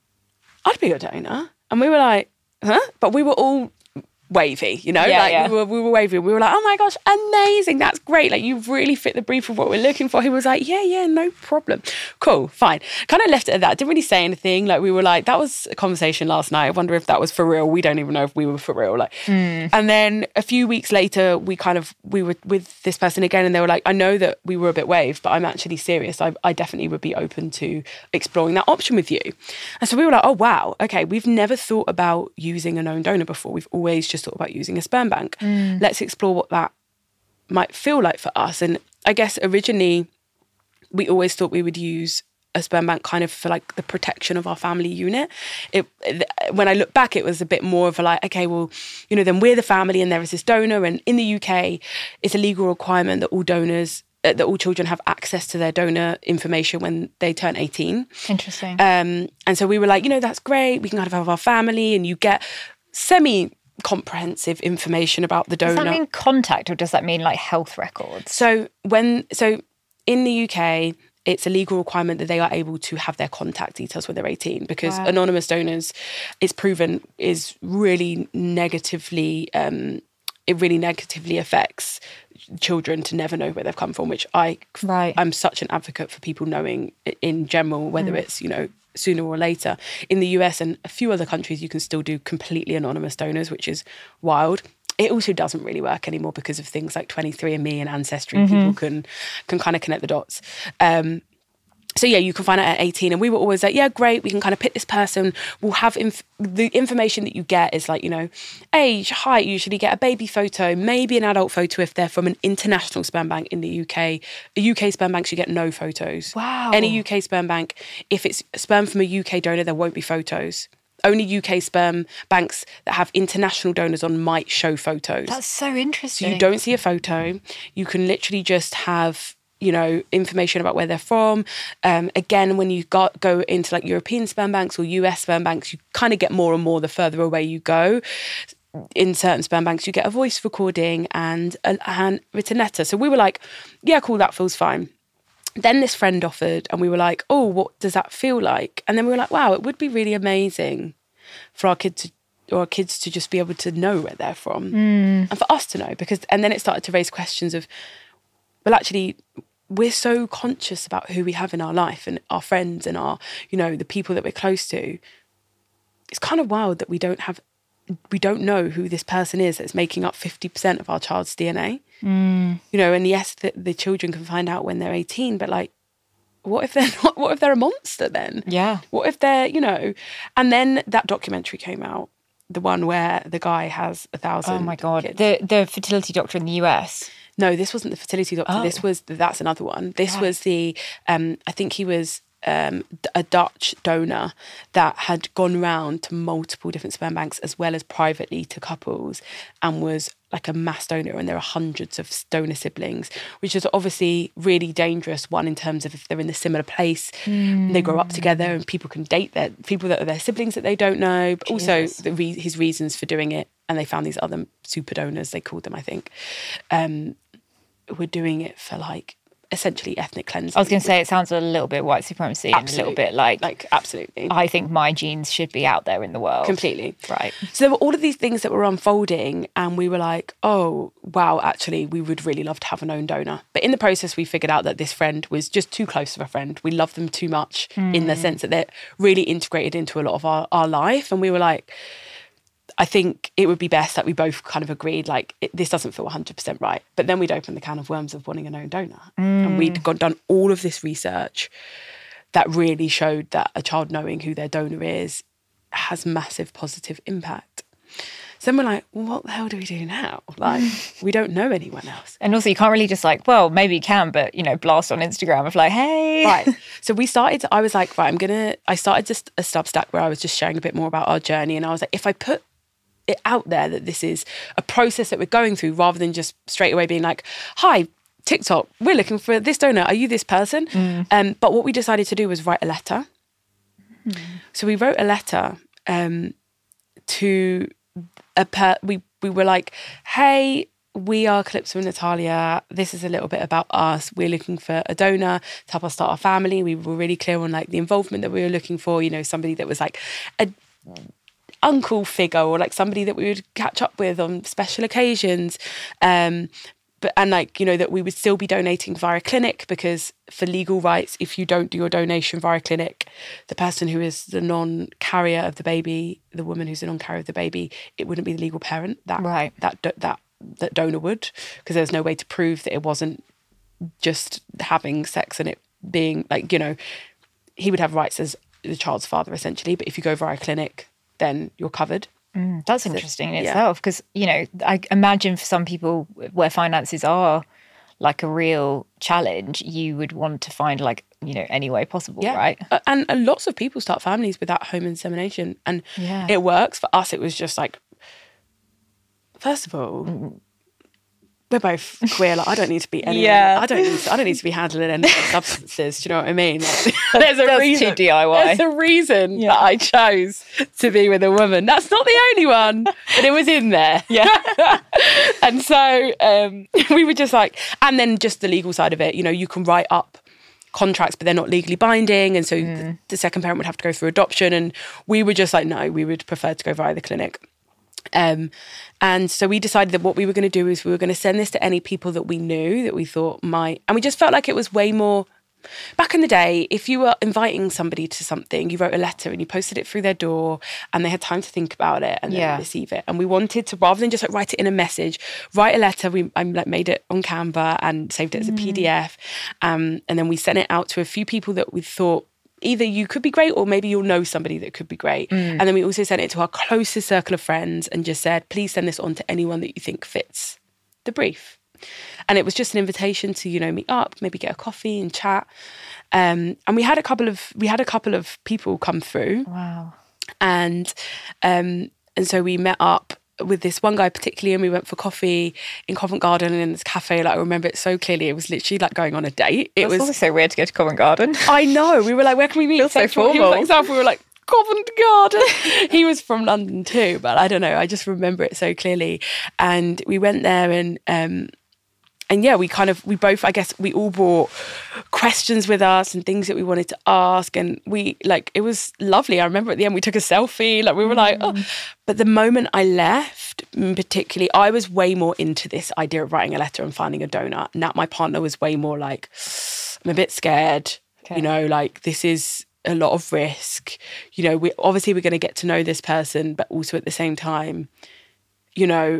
I'd be a donor. And we were like, huh? But we were all wavy, you know, yeah, like yeah. we were we were wavy. We were like, oh my gosh, amazing, that's great. Like you really fit the brief of what we're looking for. He was like, yeah, yeah, no problem. Cool, fine. Kind of left it at that. Didn't really say anything. Like we were like, that was a conversation last night. I wonder if that was for real. We don't even know if we were for real. Like, mm. And then a few weeks later, we kind of, we were with this person again, and they were like, I know that we were a bit waved, but I'm actually serious. I, I definitely would be open to exploring that option with you. And so we were like, oh wow, okay, we've never thought about using a known donor before. We've always just thought about using a sperm bank. Mm. Let's explore what that might feel like for us. And I guess originally we always thought we would use a sperm bank kind of for like the protection of our family unit. It, when I look back, it was a bit more of a like, okay, well, you know, then we're the family and there is this donor. And in the U K, it's a legal requirement that all donors that all children have access to their donor information when they turn eighteen. Interesting. Um, and so we were like, you know, that's great. We can kind of have our family, and you get semi comprehensive information about the donor. Does that mean contact, or does that mean like health records? So when so in the U K, it's a legal requirement that they are able to have their contact details when they're eighteen, because wow. anonymous donors, it's proven, is really negatively um, it really negatively affects children to never know where they've come from, which I right. I'm such an advocate for people knowing in general, whether mm. it's, you know, sooner or later. In the U S and a few other countries, you can still do completely anonymous donors, which is wild. It also doesn't really work anymore because of things like twenty-three and me and Ancestry. Mm-hmm. People can can kind of connect the dots. Um, so yeah, you can find out at eighteen. And we were always like, yeah, great, we can kind of pick this person. We'll have inf- the information that you get is like, you know, age, height, usually get a baby photo, maybe an adult photo if they're from an international sperm bank in the U K. A U K sperm banks, you get no photos. Wow. Any U K sperm bank, if it's sperm from a U K donor, there won't be photos. Only U K sperm banks that have international donors on might show photos. That's so interesting. So you don't see a photo. You can literally just have, you know, information about where they're from. Um, again, when you got, go into like European sperm banks or U S sperm banks, you kind of get more and more the further away you go. In certain sperm banks, you get a voice recording and a handwritten letter. So we were like, yeah, cool, that feels fine. Then this friend offered, and we were like, oh, what does that feel like? And then we were like, wow, it would be really amazing for our kids to, or our kids to just be able to know where they're from. Mm. And for us to know, because, and then it started to raise questions of, well, actually, we're so conscious about who we have in our life and our friends and our, you know, the people that we're close to. It's kind of wild that we don't have, we don't know who this person is that's making up fifty percent of our child's D N A. Mm. You know, and yes, the, the children can find out when they're eighteen, but like, what if they're not, what if they're a monster then? Yeah. What if they're, you know, and then that documentary came out the one where the guy has a thousand. Oh my God. Kids. The the fertility doctor in the U S. No, this wasn't the fertility doctor. Oh. This was, that's another one. This Right. was the, um, I think he was um, a Dutch donor that had gone round to multiple different sperm banks as well as privately to couples, and was like a mass donor, and there are hundreds of donor siblings, which is obviously really dangerous. One, in terms of if they're in a similar place, mm. they grow up together, and people can date their people that are their siblings that they don't know, but Jesus. also the re- his reasons for doing it. And they found these other super donors, they called them, I think, um, were doing it for like essentially ethnic cleansing. I was going to say, it sounds a little bit white supremacy absolutely. and a little bit like, like absolutely. I think my genes should be out there in the world. Completely. Right. So there were all of these things that were unfolding, and we were like, oh, wow, actually, we would really love to have an own donor. But in the process, we figured out that this friend was just too close of a friend. We love them too much mm. in the sense that they're really integrated into a lot of our, our life. And we were like, I think it would be best that we both kind of agreed, like, it, this doesn't feel one hundred percent right. But then we'd open the can of worms of wanting an own donor. Mm. And we'd got, done all of this research that really showed that a child knowing who their donor is has massive positive impact. So then we're like, well, what the hell do we do now? Like, we don't know anyone else. And also, you can't really just like, well, maybe you can, but, you know, blast on Instagram of like, hey. Right. So we started, I was like, right, I'm going to, I started just a Substack where I was just sharing a bit more about our journey. And I was like, if I put it out there that this is a process that we're going through, rather than just straight away being like, hi, TikTok, we're looking for this donor. Are you this person? Mm. Um, but what we decided to do was write a letter. Mm. So we wrote a letter um, to a per- we we were like, hey, we are Calypso and Natalia. This is a little bit about us. We're looking for a donor to help us start our family. We were really clear on like the involvement that we were looking for. You know, somebody that was like a uncle figure, or like somebody that we would catch up with on special occasions. Um, but and like, you know, that we would still be donating via clinic, because for legal rights, if you don't do your donation via clinic, the person who is the non-carrier of the baby, the woman who's the non-carrier of the baby, it wouldn't be the legal parent. That right. that that that donor would, because there's no way to prove that it wasn't just having sex and it being like, you know, he would have rights as the child's father essentially. But if you go via clinic, then you're covered. Mm, that's interesting in itself, because, you know, I imagine for some people where finances are like a real challenge, you would want to find like, you know, any way possible, yeah. right? And, and lots of people start families without home insemination, and yeah. it works. For us, it was just like, first of all, mm. we're both queer. Like, I don't need to be any. Yeah. I don't need. To, I don't need to be handling any substances. Do you know what I mean? Like, there's a That's reason. too D I Y. There's a reason yeah. that I chose to be with a woman. That's not the only one, but it was in there. Yeah. And so um, we were just like, and then just the legal side of it. You know, you can write up contracts, but they're not legally binding, and so mm. the, the second parent would have to go through adoption. And we were just like, no, we would prefer to go via the clinic. Um, and so we decided that what we were going to do is we were going to send this to any people that we knew that we thought might, and we just felt like it was way more, back in the day, if you were inviting somebody to something, you wrote a letter and you posted it through their door, and they had time to think about it and yeah. then receive it. And we wanted to, rather than just like write it in a message, write a letter. We I like made it on Canva and saved it as a mm. P D F. Um, and then we sent it out to a few people that we thought, either you could be great, or maybe you'll know somebody that could be great. Mm. And then we also sent it to our closest circle of friends and just said, please send this on to anyone that you think fits the brief. And it was just an invitation to, you know, meet up, maybe get a coffee and chat. Um, and we had a couple of we had a couple of people come through. Wow. And um, and so we met up with this one guy particularly, and we went for coffee in Covent Garden and in this cafe. Like, I remember it so clearly. It was literally like going on a date. It That's was also so weird to go to Covent Garden. I know. We were like, where can we meet? Feels so formal. He was like, South. We were like, Covent Garden. He was from London too, but I don't know. I just remember it so clearly. And we went there, and um, and yeah, we kind of, we both, I guess, we all brought questions with us and things that we wanted to ask. And we, like, it was lovely. I remember at the end, we took a selfie. Like, we were mm. like, oh. But the moment I left, particularly, I was way more into this idea of writing a letter and finding a donor. Now my partner was way more like, I'm a bit scared. Okay. You know, like, this is a lot of risk. You know, we obviously we're going to get to know this person, but also at the same time, you know,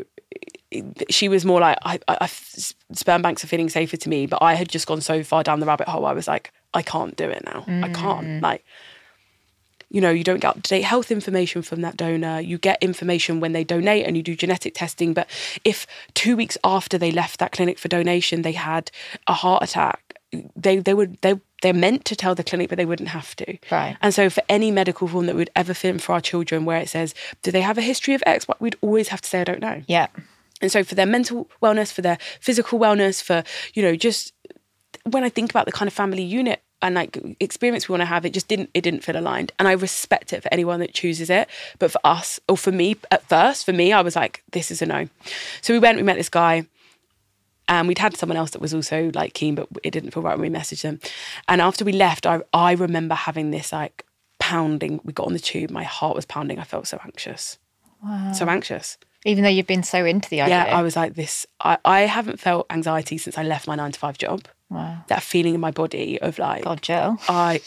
she was more like, I, I, sperm banks are feeling safer to me, but I had just gone so far down the rabbit hole. I was like, I can't do it now. Mm. I can't. Like, you know, you don't get up-to-date health information from that donor. You get information when they donate and you do genetic testing. But if two weeks after they left that clinic for donation, they had a heart attack, they they would they they're meant to tell the clinic, but they wouldn't have to. Right. And so for any medical form that we'd ever fill in for our children where it says, do they have a history of X? We'd always have to say, I don't know. Yeah. And so for their mental wellness, for their physical wellness, for, you know, just when I think about the kind of family unit and like experience we want to have, it just didn't, it didn't feel aligned. And I respect it for anyone that chooses it. But for us, or for me at first, for me, I was like, this is a no. So we went, we met this guy. And we'd had someone else that was also like keen, but it didn't feel right when we messaged them. And after we left, I I remember having this like pounding. We got on the tube, my heart was pounding. I felt so anxious. Wow. So anxious. Even though you've been so into the idea. Yeah, I was like this. I, I haven't felt anxiety since I left my nine to five job. Wow. That feeling in my body of like, God, Jill. I.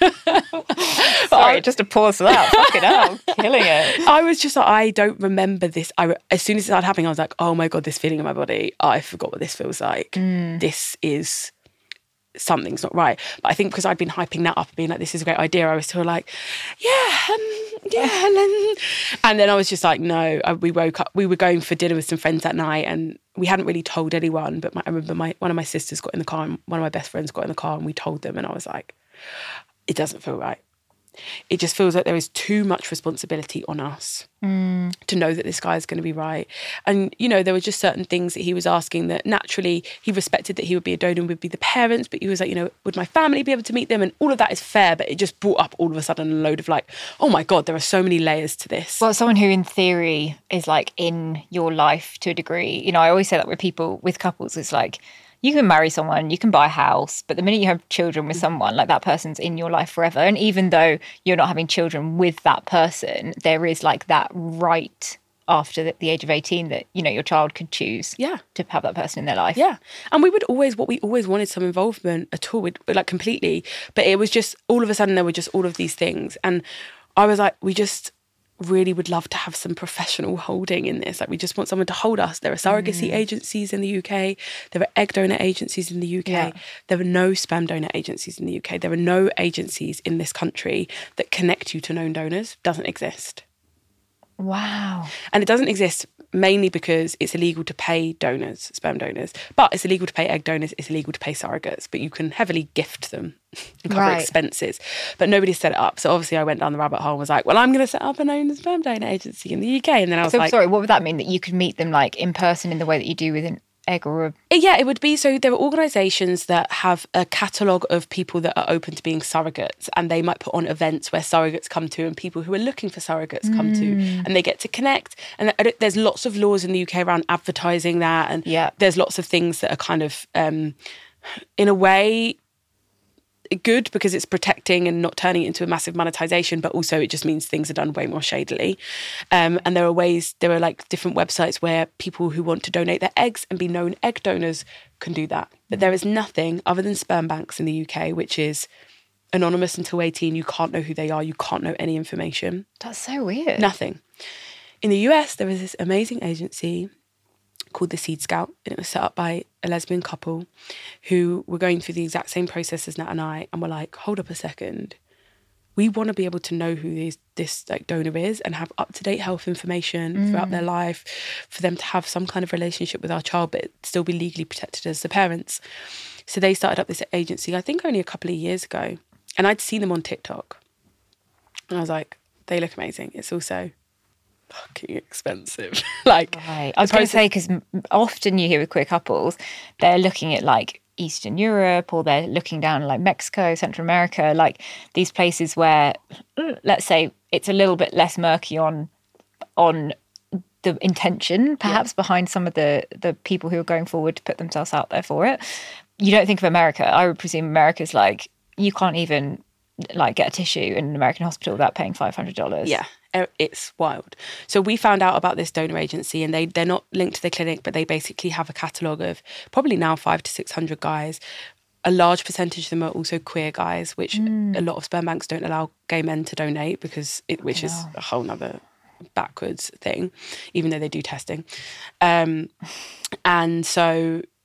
Sorry, just a pause for that. Fucking hell, killing it. I was just like, I don't remember this. I as soon as it started happening, I was like, oh my God, this feeling in my body. I forgot what this feels like. Mm. This is something's not right. But I think because I'd been hyping that up, being like, this is a great idea, I was still like, yeah, um, yeah. And then, and then I was just like, no. I, we woke up. We were going for dinner with some friends that night, and we hadn't really told anyone. But my, I remember my one of my sisters got in the car, and one of my best friends got in the car, and we told them. And I was like, it doesn't feel right. It just feels like there is too much responsibility on us mm. to know that this guy is going to be right. And, you know, there were just certain things that he was asking that naturally he respected that he would be a donor and would be the parents, but he was like, you know, would my family be able to meet them? And all of that is fair, but it just brought up all of a sudden a load of like, oh my God, there are so many layers to this. Well, someone who in theory is like in your life to a degree, you know, I always say that with people, with couples, it's like, you can marry someone, you can buy a house, but the minute you have children with someone, like that person's in your life forever. And even though you're not having children with that person, there is like that right after the, the age of eighteen that, you know, your child could choose yeah. to have that person in their life. Yeah. And we would always, what we always wanted some involvement at all, we'd, like completely. But it was just, all of a sudden there were just all of these things. And I was like, we just really would love to have some professional holding in this. Like we just want someone to hold us. There are surrogacy mm. agencies in the U K. There are egg donor agencies in the U K. Yeah. There are no sperm donor agencies in the U K. There are no agencies in this country that connect you to known donors. Doesn't exist. Wow. And it doesn't exist mainly because it's illegal to pay donors, sperm donors, but it's illegal to pay egg donors, it's illegal to pay surrogates, but you can heavily gift them and cover right. expenses. But nobody set it up. So obviously I went down the rabbit hole and was like, well, I'm going to set up a known sperm donor agency in the U K. And then I was so, like... sorry, what would that mean? That you could meet them like in person in the way that you do with an egg or a... Yeah, it would be, so there are organisations that have a catalogue of people that are open to being surrogates, and they might put on events where surrogates come to and people who are looking for surrogates come mm. to, and they get to connect. And there's lots of laws in the U K around advertising that, and yeah. there's lots of things that are kind of, um, in a way, good because it's protecting and not turning it into a massive monetization, but also it just means things are done way more shadily. Um, and there are ways, there are like different websites where people who want to donate their eggs and be known egg donors can do that. But there is nothing other than sperm banks in the U K, which is anonymous until eighteen. You can't know who they are. You can't know any information. That's so weird. Nothing. In the U S, there is this amazing agency called the Seed Scout, and it was set up by a lesbian couple who were going through the exact same process as Nat and I, and were like, hold up a second, we want to be able to know who these, this like donor is and have up-to-date health information mm. throughout their life, for them to have some kind of relationship with our child but still be legally protected as the parents. So they started up this agency, I think only a couple of years ago, and I'd seen them on TikTok and I was like, they look amazing. It's also fucking expensive. Like, right. I was going to say, because often you hear with queer couples, they're looking at like Eastern Europe, or they're looking down like Mexico, Central America, like these places where, let's say, it's a little bit less murky on on the intention, perhaps, yeah. behind some of the the people who are going forward to put themselves out there for it. You don't think of America. I would presume America's like, you can't even like get a tissue in an American hospital without paying five hundred dollars. Yeah. It's wild. So we found out about this donor agency, and they, they're not linked to the clinic, but they basically have a catalogue of probably now five to six hundred guys. A large percentage of them are also queer guys, which mm. a lot of sperm banks don't allow gay men to donate, because it, which yeah. is a whole nother backwards thing, even though they do testing. Um, and so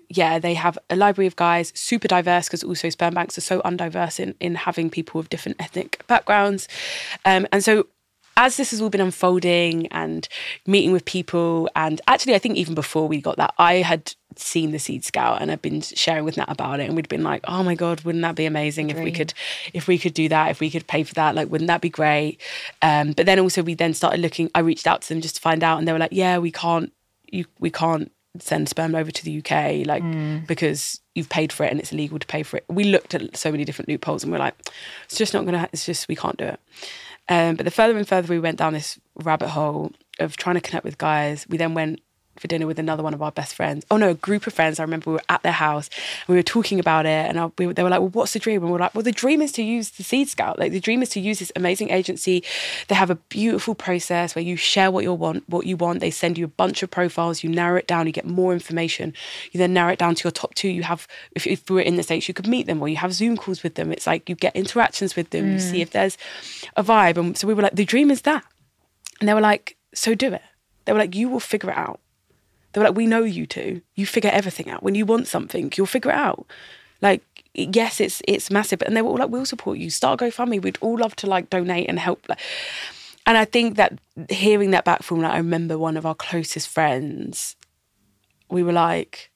yeah, they have a library of guys, super diverse, because also sperm banks are so undiverse in, in having people with different ethnic backgrounds. Um, and so as this has all been unfolding and meeting with people, and actually I think even before we got that, I had seen the Seed Scout and I've been sharing with Nat about it, and we'd been like, oh my God, wouldn't that be amazing if we could if we could do that, if we could pay for that, like wouldn't that be great? Um, but then also we then started looking, I reached out to them just to find out, and they were like, yeah, we can't you we can't send sperm over to the U K, like mm. because you've paid for it and it's illegal to pay for it. We looked at so many different loopholes and we're like, it's just not gonna, it's just, we can't do it. Um, but the further and further we went down this rabbit hole of trying to connect with guys, we then went for dinner with another one of our best friends. Oh no, a group of friends. I remember we were at their house and we were talking about it, and I, we, they were like, well, what's the dream? And we were like, well, the dream is to use the Seed Scout. Like the dream is to use this amazing agency. They have a beautiful process where you share what you want, what you want. They send you a bunch of profiles, you narrow it down, you get more information. You then narrow it down to your top two. You have, if, if we were in the States, you could meet them, or you have Zoom calls with them. It's like you get interactions with them, mm. you see if there's a vibe. And so we were like, the dream is that. And they were like, so do it. They were like, you will figure it out. They were like, we know you two. You figure everything out. When you want something, you'll figure it out. Like, yes, it's it's massive. And they were all like, we'll support you. Start a GoFundMe. We'd all love to like donate and help. And I think that hearing that back from, like, I remember one of our closest friends, we were like,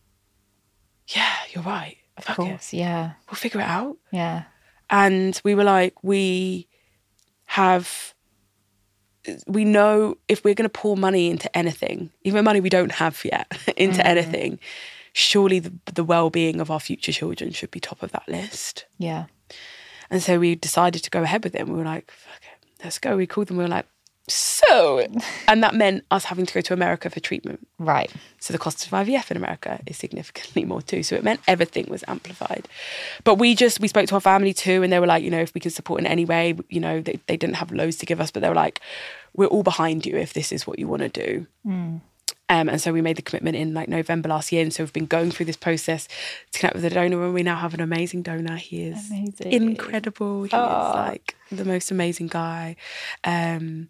yeah, you're right. Of Fuck course, it. yeah. We'll figure it out. Yeah. And we were like, we have... we know if we're going to pour money into anything, even money we don't have yet, into mm. anything, surely the, the well-being of our future children should be top of that list. Yeah. And so we decided to go ahead with it. We were like, fuck it, let's go. We called them. We were like, so, and that meant us having to go to America for treatment. Right. So the cost of I V F in America is significantly more too. So it meant everything was amplified. But we just, we spoke to our family too, and they were like, you know, if we could support in any way, you know, they, they didn't have loads to give us, but they were like, we're all behind you if this is what you want to do. Mm. Um, and so we made the commitment in like November last year. And so we've been going through this process to connect with the donor, and we now have an amazing donor. He is amazing. Incredible. He oh. is like the most amazing guy. Um,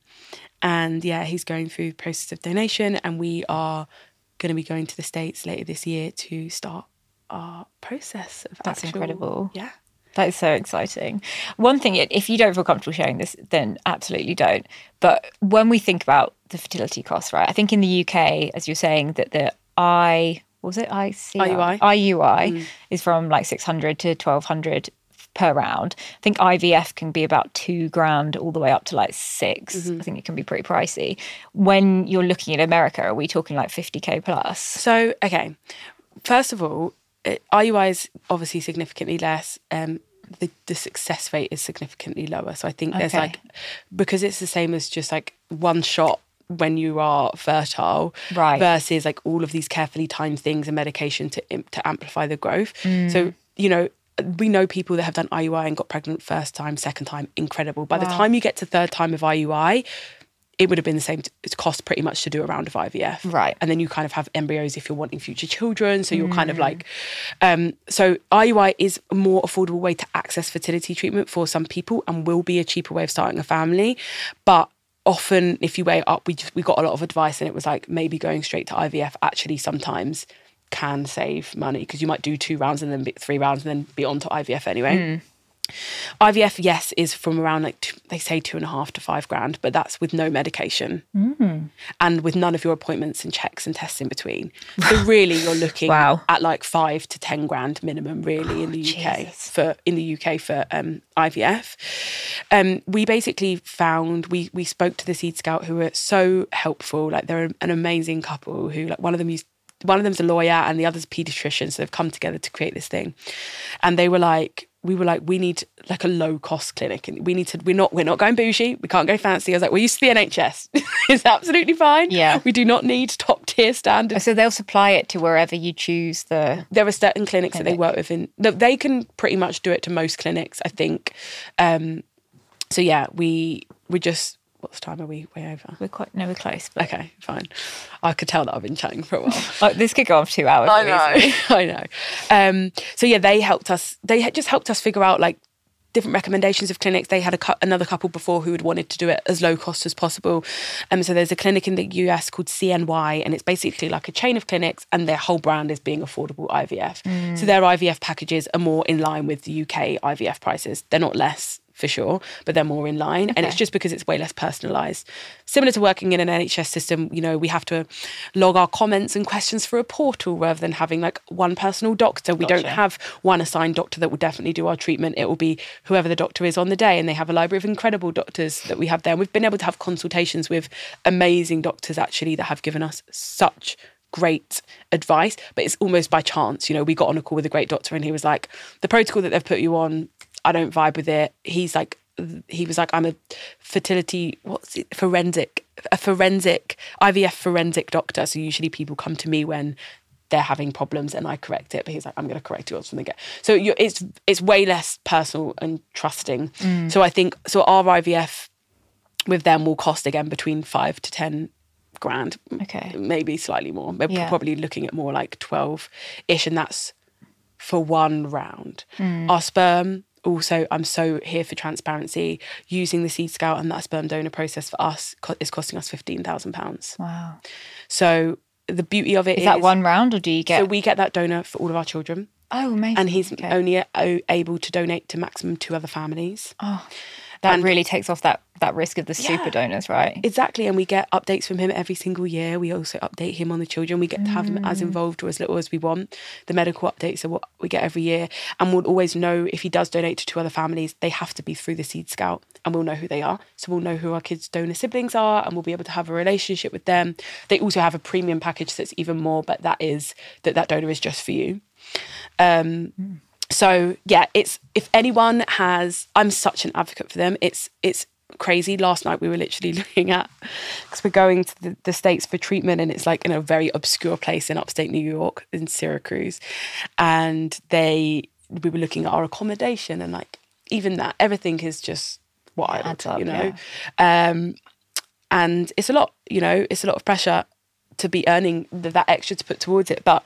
and yeah, he's going through the process of donation, and we are going to be going to the States later this year to start our process of That's actual, incredible. Yeah. That is so exciting. One thing, if you don't feel comfortable sharing this, then absolutely don't. But when we think about the fertility costs, right, I think in the U K, as you're saying, that the I, what was it? I C I? I U I. I U I mm. is from like six hundred to twelve hundred per round. I think I V F can be about two grand all the way up to like six. Mm-hmm. I think it can be pretty pricey. When you're looking at America, are we talking like fifty K plus? So, okay. First of all, I U I is obviously significantly less. Um, the, the success rate is significantly lower. So I think there's okay. like, because it's the same as just like one shot when you are fertile, right, versus like all of these carefully timed things and medication to to amplify the growth. Mm. So, you know, we know people that have done I U I and got pregnant first time, second time, incredible. By wow. the time you get to third time of I U I, it would have been the same it's cost pretty much to do a round of I V F. Right. And then you kind of have embryos if you're wanting future children. So you're mm. kind of like, um, so I U I is a more affordable way to access fertility treatment for some people, and will be a cheaper way of starting a family. But often if you weigh it up, we just, we got a lot of advice, and it was like maybe going straight to I V F actually sometimes can save money, because you might do two rounds and then be, three rounds and then be on to I V F anyway. Mm. I V F, yes, is from around like, two, they say two and a half to five grand, but that's with no medication mm. and with none of your appointments and checks and tests in between. So really you're looking wow. at like five to ten grand minimum really oh, in the U K Jesus. for in the U K for um, I V F. Um, we basically found, we we spoke to the Seed Scout, who were so helpful. Like they're an amazing couple who, like, one of them used one of them's a lawyer and the other's a paediatrician, so they've come together to create this thing. And they were like, we were like, we need like a low cost clinic, and we need to, we're not, we're not going bougie. We can't go fancy. I was like, we're used to the N H S. It's absolutely fine. Yeah. We do not need top tier standards. So they'll supply it to wherever you choose the... There are certain clinics clinic. that they work with in, they can pretty much do it to most clinics, I think. Um, so yeah, we, we just, what time are we way over? We're quite, no, we're close. But... Okay, fine. I could tell that I've been chatting for a while. Like, this could go on for two hours. I know, I know. Um, so yeah, they helped us, they just helped us figure out like different recommendations of clinics. They had a cu- another couple before who had wanted to do it as low cost as possible. Um, so there's a clinic in the U S called C N Y, and it's basically like a chain of clinics, and their whole brand is being affordable I V F. Mm. So their I V F packages are more in line with the U K I V F prices. They're not less, for sure, but they're more in line. Okay. And it's just because it's way less personalised. Similar to working in an N H S system, you know, we have to log our comments and questions through a portal rather than having like one personal doctor. We gotcha. Don't have one assigned doctor that will definitely do our treatment. It will be whoever the doctor is on the day, and they have a library of incredible doctors that we have there. And we've been able to have consultations with amazing doctors actually that have given us such great advice, but it's almost by chance. You know, we got on a call with a great doctor and he was like, the protocol that they've put you on, I don't vibe with it. He's like, he was like, I'm a fertility, what's it, forensic, a forensic, I V F forensic doctor. So usually people come to me when they're having problems and I correct it. But he's like, I'm going to correct yours from the get. So you're, it's it's way less personal and trusting. Mm. So I think, so our I V F with them will cost again between five to ten grand. Okay. Maybe slightly more. We're yeah. probably looking at more like twelve-ish, and that's for one round. Mm. Our sperm, also, I'm so here for transparency. Using the Seed Scout and that sperm donor process for us is costing us fifteen thousand pounds. Wow. So the beauty of it is... Is that one round, or do you get... So we get that donor for all of our children. Oh, amazing. And he's okay. only a- able to donate to maximum two other families. Oh, that and really takes off that, that risk of the yeah, super donors, right? Exactly. And we get updates from him every single year. We also update him on the children. We get to have him as involved or as little as we want. The medical updates are what we get every year. And we'll always know if he does donate to two other families, they have to be through the Seed Scout, and we'll know who they are. So we'll know who our kids' donor siblings are, and we'll be able to have a relationship with them. They also have a premium package that's even more, but that is that that donor is just for you. Um, mm. So yeah, it's, if anyone has, I'm such an advocate for them. It's it's crazy. Last night we were literally looking at, because we're going to the, the States for treatment, and it's like in a very obscure place in upstate New York, in Syracuse, and they we were looking at our accommodation, and like even that, everything is just wild, up, you know. Yeah. Um, and it's a lot, you know, it's a lot of pressure to be earning the, that extra to put towards it, but.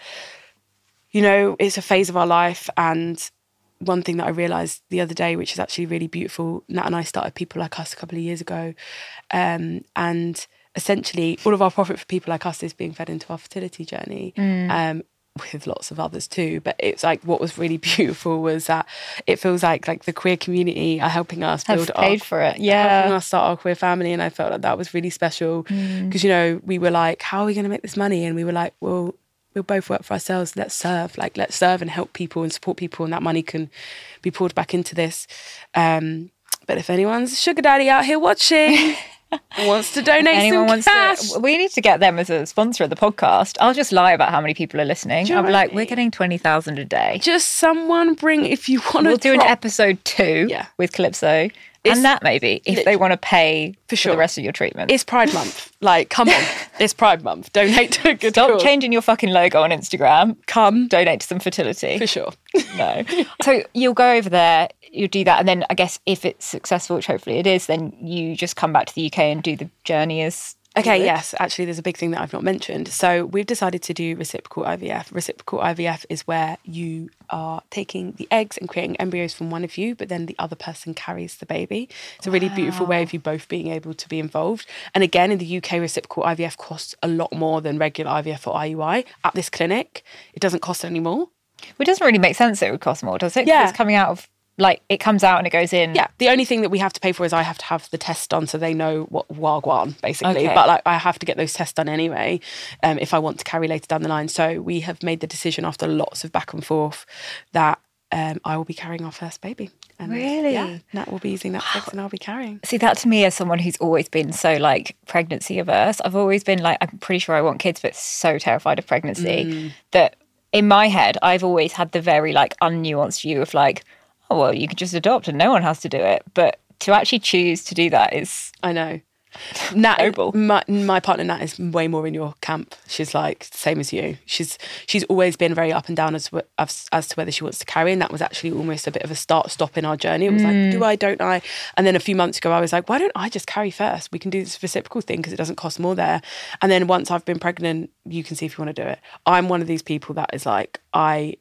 You know, it's a phase of our life. And one thing that I realised the other day, which is actually really beautiful, Nat and I started People Like Us a couple of years ago. Um, and essentially all of our profit for People Like Us is being fed into our fertility journey, mm. um, with lots of others too. But it's like, what was really beautiful was that it feels like like the queer community are helping us build Have paid our, for it. Yeah. Helping us start our queer family. And I felt like that was really special because, mm. you know, we were like, how are we going to make this money? And we were like, well, we'll both work for ourselves. Let's serve, like let's serve and help people and support people, and that money can be poured back into this. Um, but if anyone's sugar daddy out here watching wants to donate Anyone some wants cash, to, we need to get them as a sponsor of the podcast. I'll just lie about how many people are listening. I'll be like, we're getting twenty thousand a day. Just someone bring, if you want to. We'll do an episode two yeah. with Calypso. It's, and that maybe, if they want to pay for, sure. for the rest of your treatment. It's Pride Month. Like, come on. It's Pride Month. Donate to a good Stop cause. Changing your fucking logo on Instagram. Come. Donate to some fertility. For sure. No. So you'll go over there, you'll do that, and then I guess if it's successful, which hopefully it is, then you just come back to the U K and do the journey as... Okay, yes. Actually, there's a big thing that I've not mentioned. So we've decided to do reciprocal I V F. Reciprocal I V F is where you are taking the eggs and creating embryos from one of you, but then the other person carries the baby. It's a really wow. beautiful way of you both being able to be involved. And again, in the U K, reciprocal I V F costs a lot more than regular I V F or I U I. At this clinic, it doesn't cost any more. Well, it doesn't really make sense that it would cost more, does it? Yeah. It's coming out of... Like, it comes out and it goes in. Yeah. The only thing that we have to pay for is I have to have the test done so they know what wagwan, basically. Okay. But, like, I have to get those tests done anyway um, if I want to carry later down the line. So we have made the decision after lots of back and forth that um, I will be carrying our first baby. And really? Yeah. Nat will be using that sex and I'll be carrying. See, that to me, as someone who's always been so, like, pregnancy averse, I've always been, like, I'm pretty sure I want kids, but so terrified of pregnancy mm. that in my head, I've always had the very, like, unnuanced view of, like, oh, well, you can just adopt and no one has to do it. But to actually choose to do that is... I know. Nat, my, my partner Nat is way more in your camp. She's like, same as you. She's she's always been very up and down as, as as to whether she wants to carry. And that was actually almost a bit of a start-stop in our journey. It was mm. like, do I, don't I? And then a few months ago, I was like, why don't I just carry first? We can do this reciprocal thing because it doesn't cost more there. And then once I've been pregnant, you can see if you want to do it. I'm one of these people that is like, I...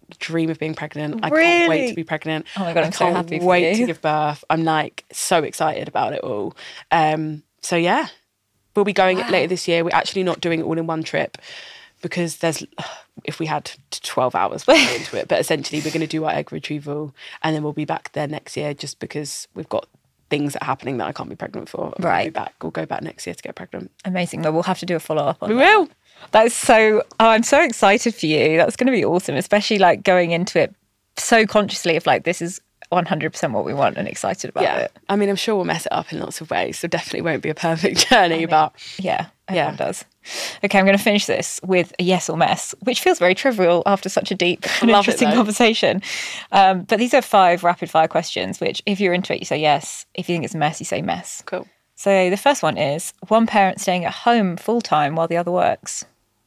dream of being pregnant. I can't wait Really? to be pregnant. Oh my God, I I'm so can't happy for wait you. to give birth. I'm like so excited about it all. Um, so yeah, we'll be going Wow. later this year. We're actually not doing it all in one trip because there's, if we had twelve hours, we'd go into it. But essentially we're going to do our egg retrieval and then we'll be back there next year just because we've got things that are happening that I can't be pregnant for. We'll Right. be back. We'll go back next year to get pregnant. Amazing. Well, we'll have to do a follow-up on We that. will. That is so, oh, I'm so excited for you. That's going to be awesome, especially like going into it so consciously of like, this is one hundred percent what we want and excited about Yeah. it. I mean, I'm sure we'll mess it up in lots of ways. So definitely won't be a perfect journey, but Yeah, everyone Yeah. does. Okay, I'm going to finish this with a yes or mess, which feels very trivial after such a deep and love it, interesting though. conversation. Um, but these are five rapid fire questions, which if you're into it, you say yes. If you think it's a mess, you say mess. cool. So the first one is one parent staying at home full time while the other works.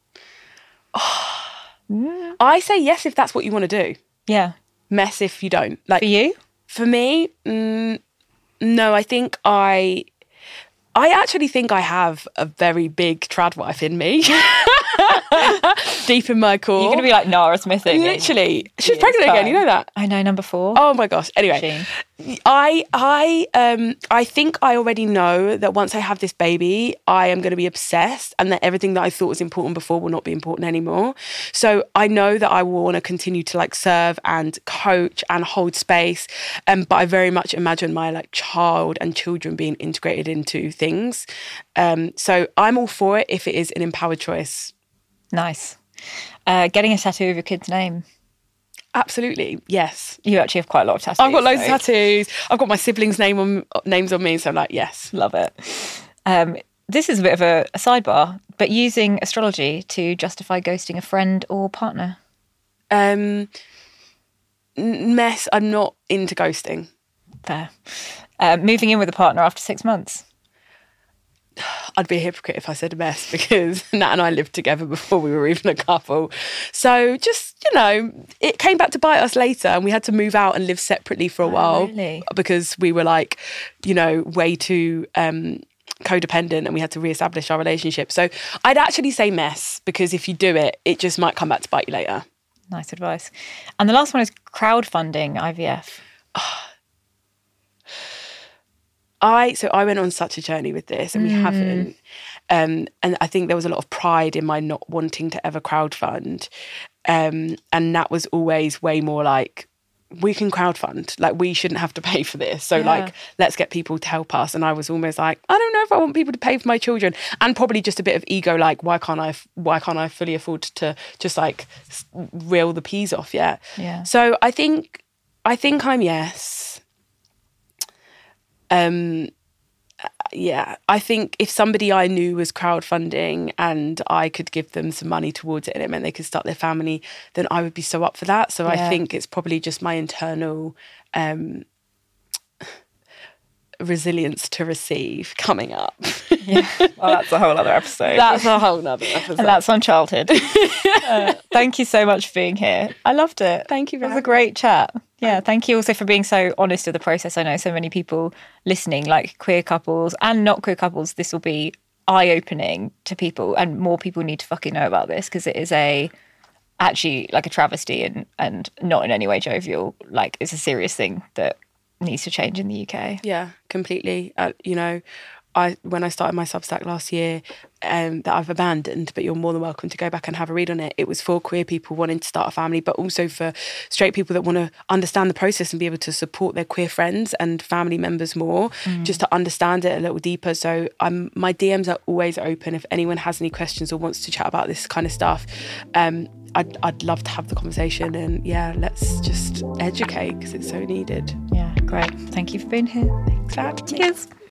I say yes if that's what you want to do. Yeah. Mess if you don't. Like For you? for me, mm, no, I think I I actually think I have a very big trad wife in me. Deep in my core. You're going to be like Nara Smithing. in Literally. She's years' pregnant again, you time. know that? I know, number four. Oh my gosh. Anyway, Shame. I I um I think I already know that once I have this baby, I am going to be obsessed, and that everything that I thought was important before will not be important anymore. So I know that I will want to continue to like serve and coach and hold space, um, but I very much imagine my like child and children being integrated into things. Um, so I'm all for it if it is an empowered choice. Nice. Uh, getting a tattoo of your kid's name. Absolutely, yes. You actually have quite a lot of tattoos. I've got loads so of tattoos. I've got my siblings' name on names on me, so I'm like, yes. Love it. Um, this is a bit of a, a sidebar, but using astrology to justify ghosting a friend or partner. Um, n- mess. I'm not into ghosting. Fair. Uh, moving in with a partner after six months. I'd be a hypocrite if I said mess because Nat and I lived together before we were even a couple. So just, you know, it came back to bite us later and we had to move out and live separately for a while really? because we were like, you know, way too um, codependent and we had to reestablish our relationship. So I'd actually say mess because if you do it, it just might come back to bite you later. Nice advice. And the last one is crowdfunding I V F. I so I went on such a journey with this and we Mm. haven't. Um, and I think there was a lot of pride in my not wanting to ever crowdfund. Um, and that was always way more like, we can crowdfund, like we shouldn't have to pay for this. So Yeah. like, let's get people to help us. And I was almost like, I don't know if I want people to pay for my children, and probably just a bit of ego, like why can't I, why can't I fully afford to just like s- reel the peas off yet? Yeah. So I think, I think I'm yes. Um, yeah, I think if somebody I knew was crowdfunding and I could give them some money towards it and it meant they could start their family, then I would be so up for that. So Yeah. I think it's probably just my internal um, resilience to receive coming up. Yeah. Well, that's a whole other episode. That's a whole nother episode. and that's on childhood. uh, thank you so much for being here. I loved it. Thank you for It was a having great chat. Yeah, thank you also for being so honest with the process. I know so many people listening, like queer couples and not queer couples, this will be eye-opening to people, and more people need to fucking know about this because it is a actually like a travesty and and not in any way jovial. Like it's a serious thing that needs to change in the U K. Yeah, completely. Uh, you know, I when I started my Substack last year, um, that I've abandoned, but you're more than welcome to go back and have a read on it. It was for queer people wanting to start a family, but also for straight people that want to understand the process and be able to support their queer friends and family members more, just to understand it a little deeper. So um, my D Ms are always open. If anyone has any questions or wants to chat about this kind of stuff, um, I'd, I'd love to have the conversation. And yeah, let's just educate because it's so needed. Yeah, great. Thanks for being here. Glad. Cheers.